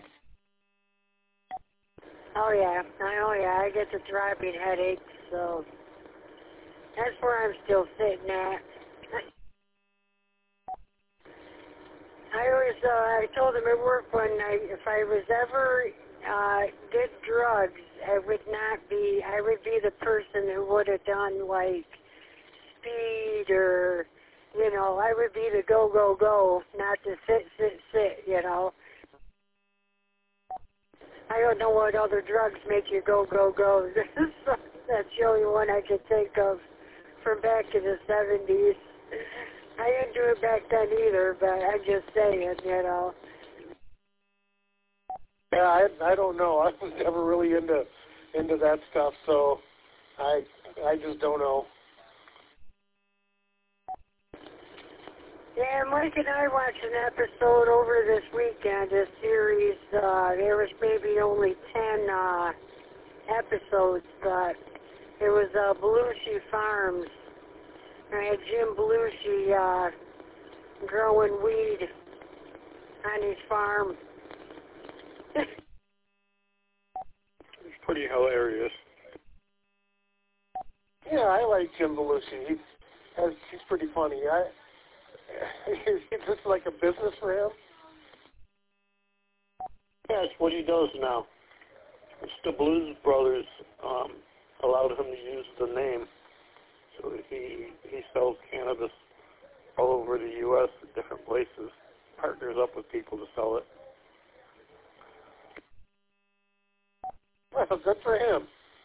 Oh yeah, I get the throbbing headache, so that's where I'm still sitting at. I told him at work one night, if I was ever did drugs, I would be the person who would have done like speed or, I would be the go, not the sit, I don't know what other drugs make you go. That's the only one I could think of from back in the 70s. I didn't do it back then either, but I'm just saying, Yeah, I don't know. I was never really into that stuff, so I just don't know. Yeah, Mike and I watched an episode over this weekend, a series. There was maybe only 10 episodes, but it was Belushi Farms. I had Jim Belushi growing weed on his farm. It's pretty hilarious. Yeah, I like Jim Belushi. He's pretty funny. Is this like a business for him? Yeah, it's what he does now. It's the Blues Brothers allowed him to use the name. So he sells cannabis all over the U.S. at different places, partners up with people to sell it. Well, good for him.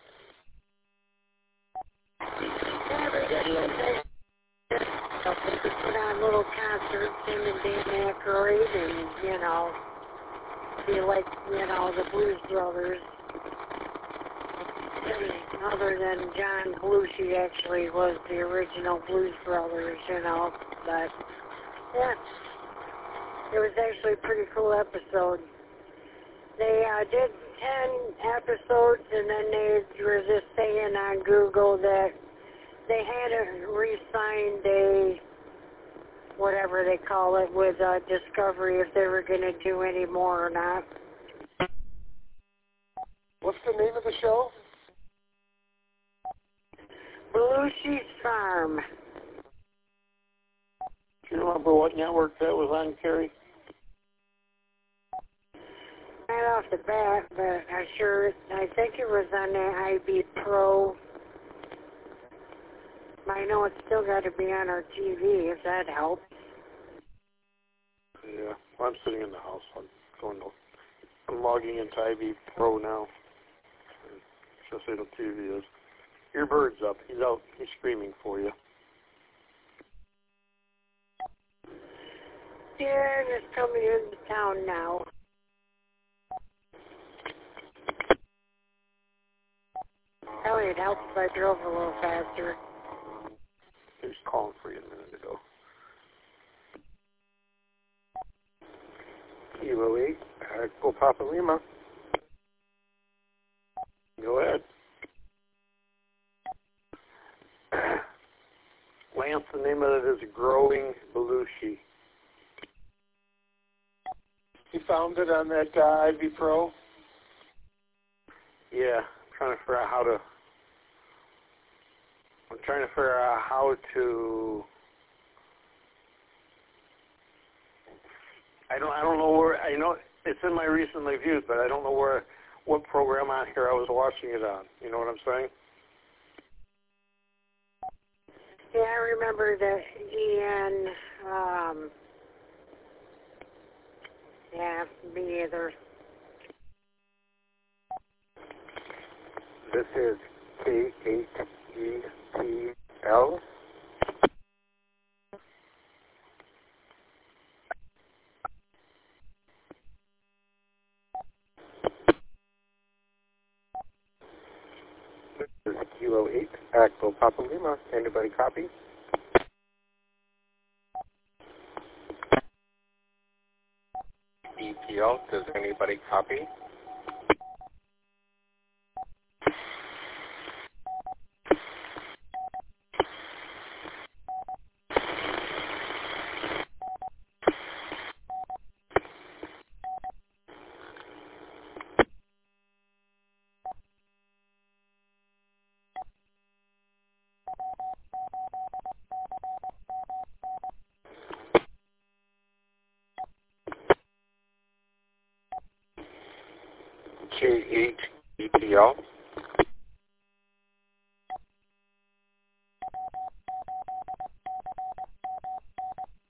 They put on little concerts, him and Dan Aykroyd, and, be like, the Blues Brothers. Other than John Belushi actually was the original Blues Brothers, but, yeah, it was actually a pretty cool episode. They did 10 episodes, and then they were just saying on Google that they hadn't re-signed whatever they call it, with Discovery, if they were going to do any more or not. What's the name of the show? Belushi's Farm. Do you remember what network that was on, Kerry? the bat, but I think it was on the IB Pro. I know it's still got to be on our TV, if that helps. Yeah, well, I'm sitting in the house. I'm logging into IB Pro now. Just say the TV is. Your bird's up. He's out. He's screaming for you. Yeah, just coming into town now. Probably it helps if I drove a little faster. He was calling for you a minute ago. Kilo 8, Echo Papa Lima. Go ahead. Lance, the name of it is Growing Belushi. You found it on that IB Pro? Yeah, I'm trying to figure out how to I don't know where. I know it's in my recently viewed, but I don't know what program on here I was watching it on. You know what I'm saying? Yeah, I remember the EN. Yeah, me either. This is KHETL. This is Kilo 8, Echo Papa Lima. Anybody copy? ETL, does anybody copy? K8 ETL.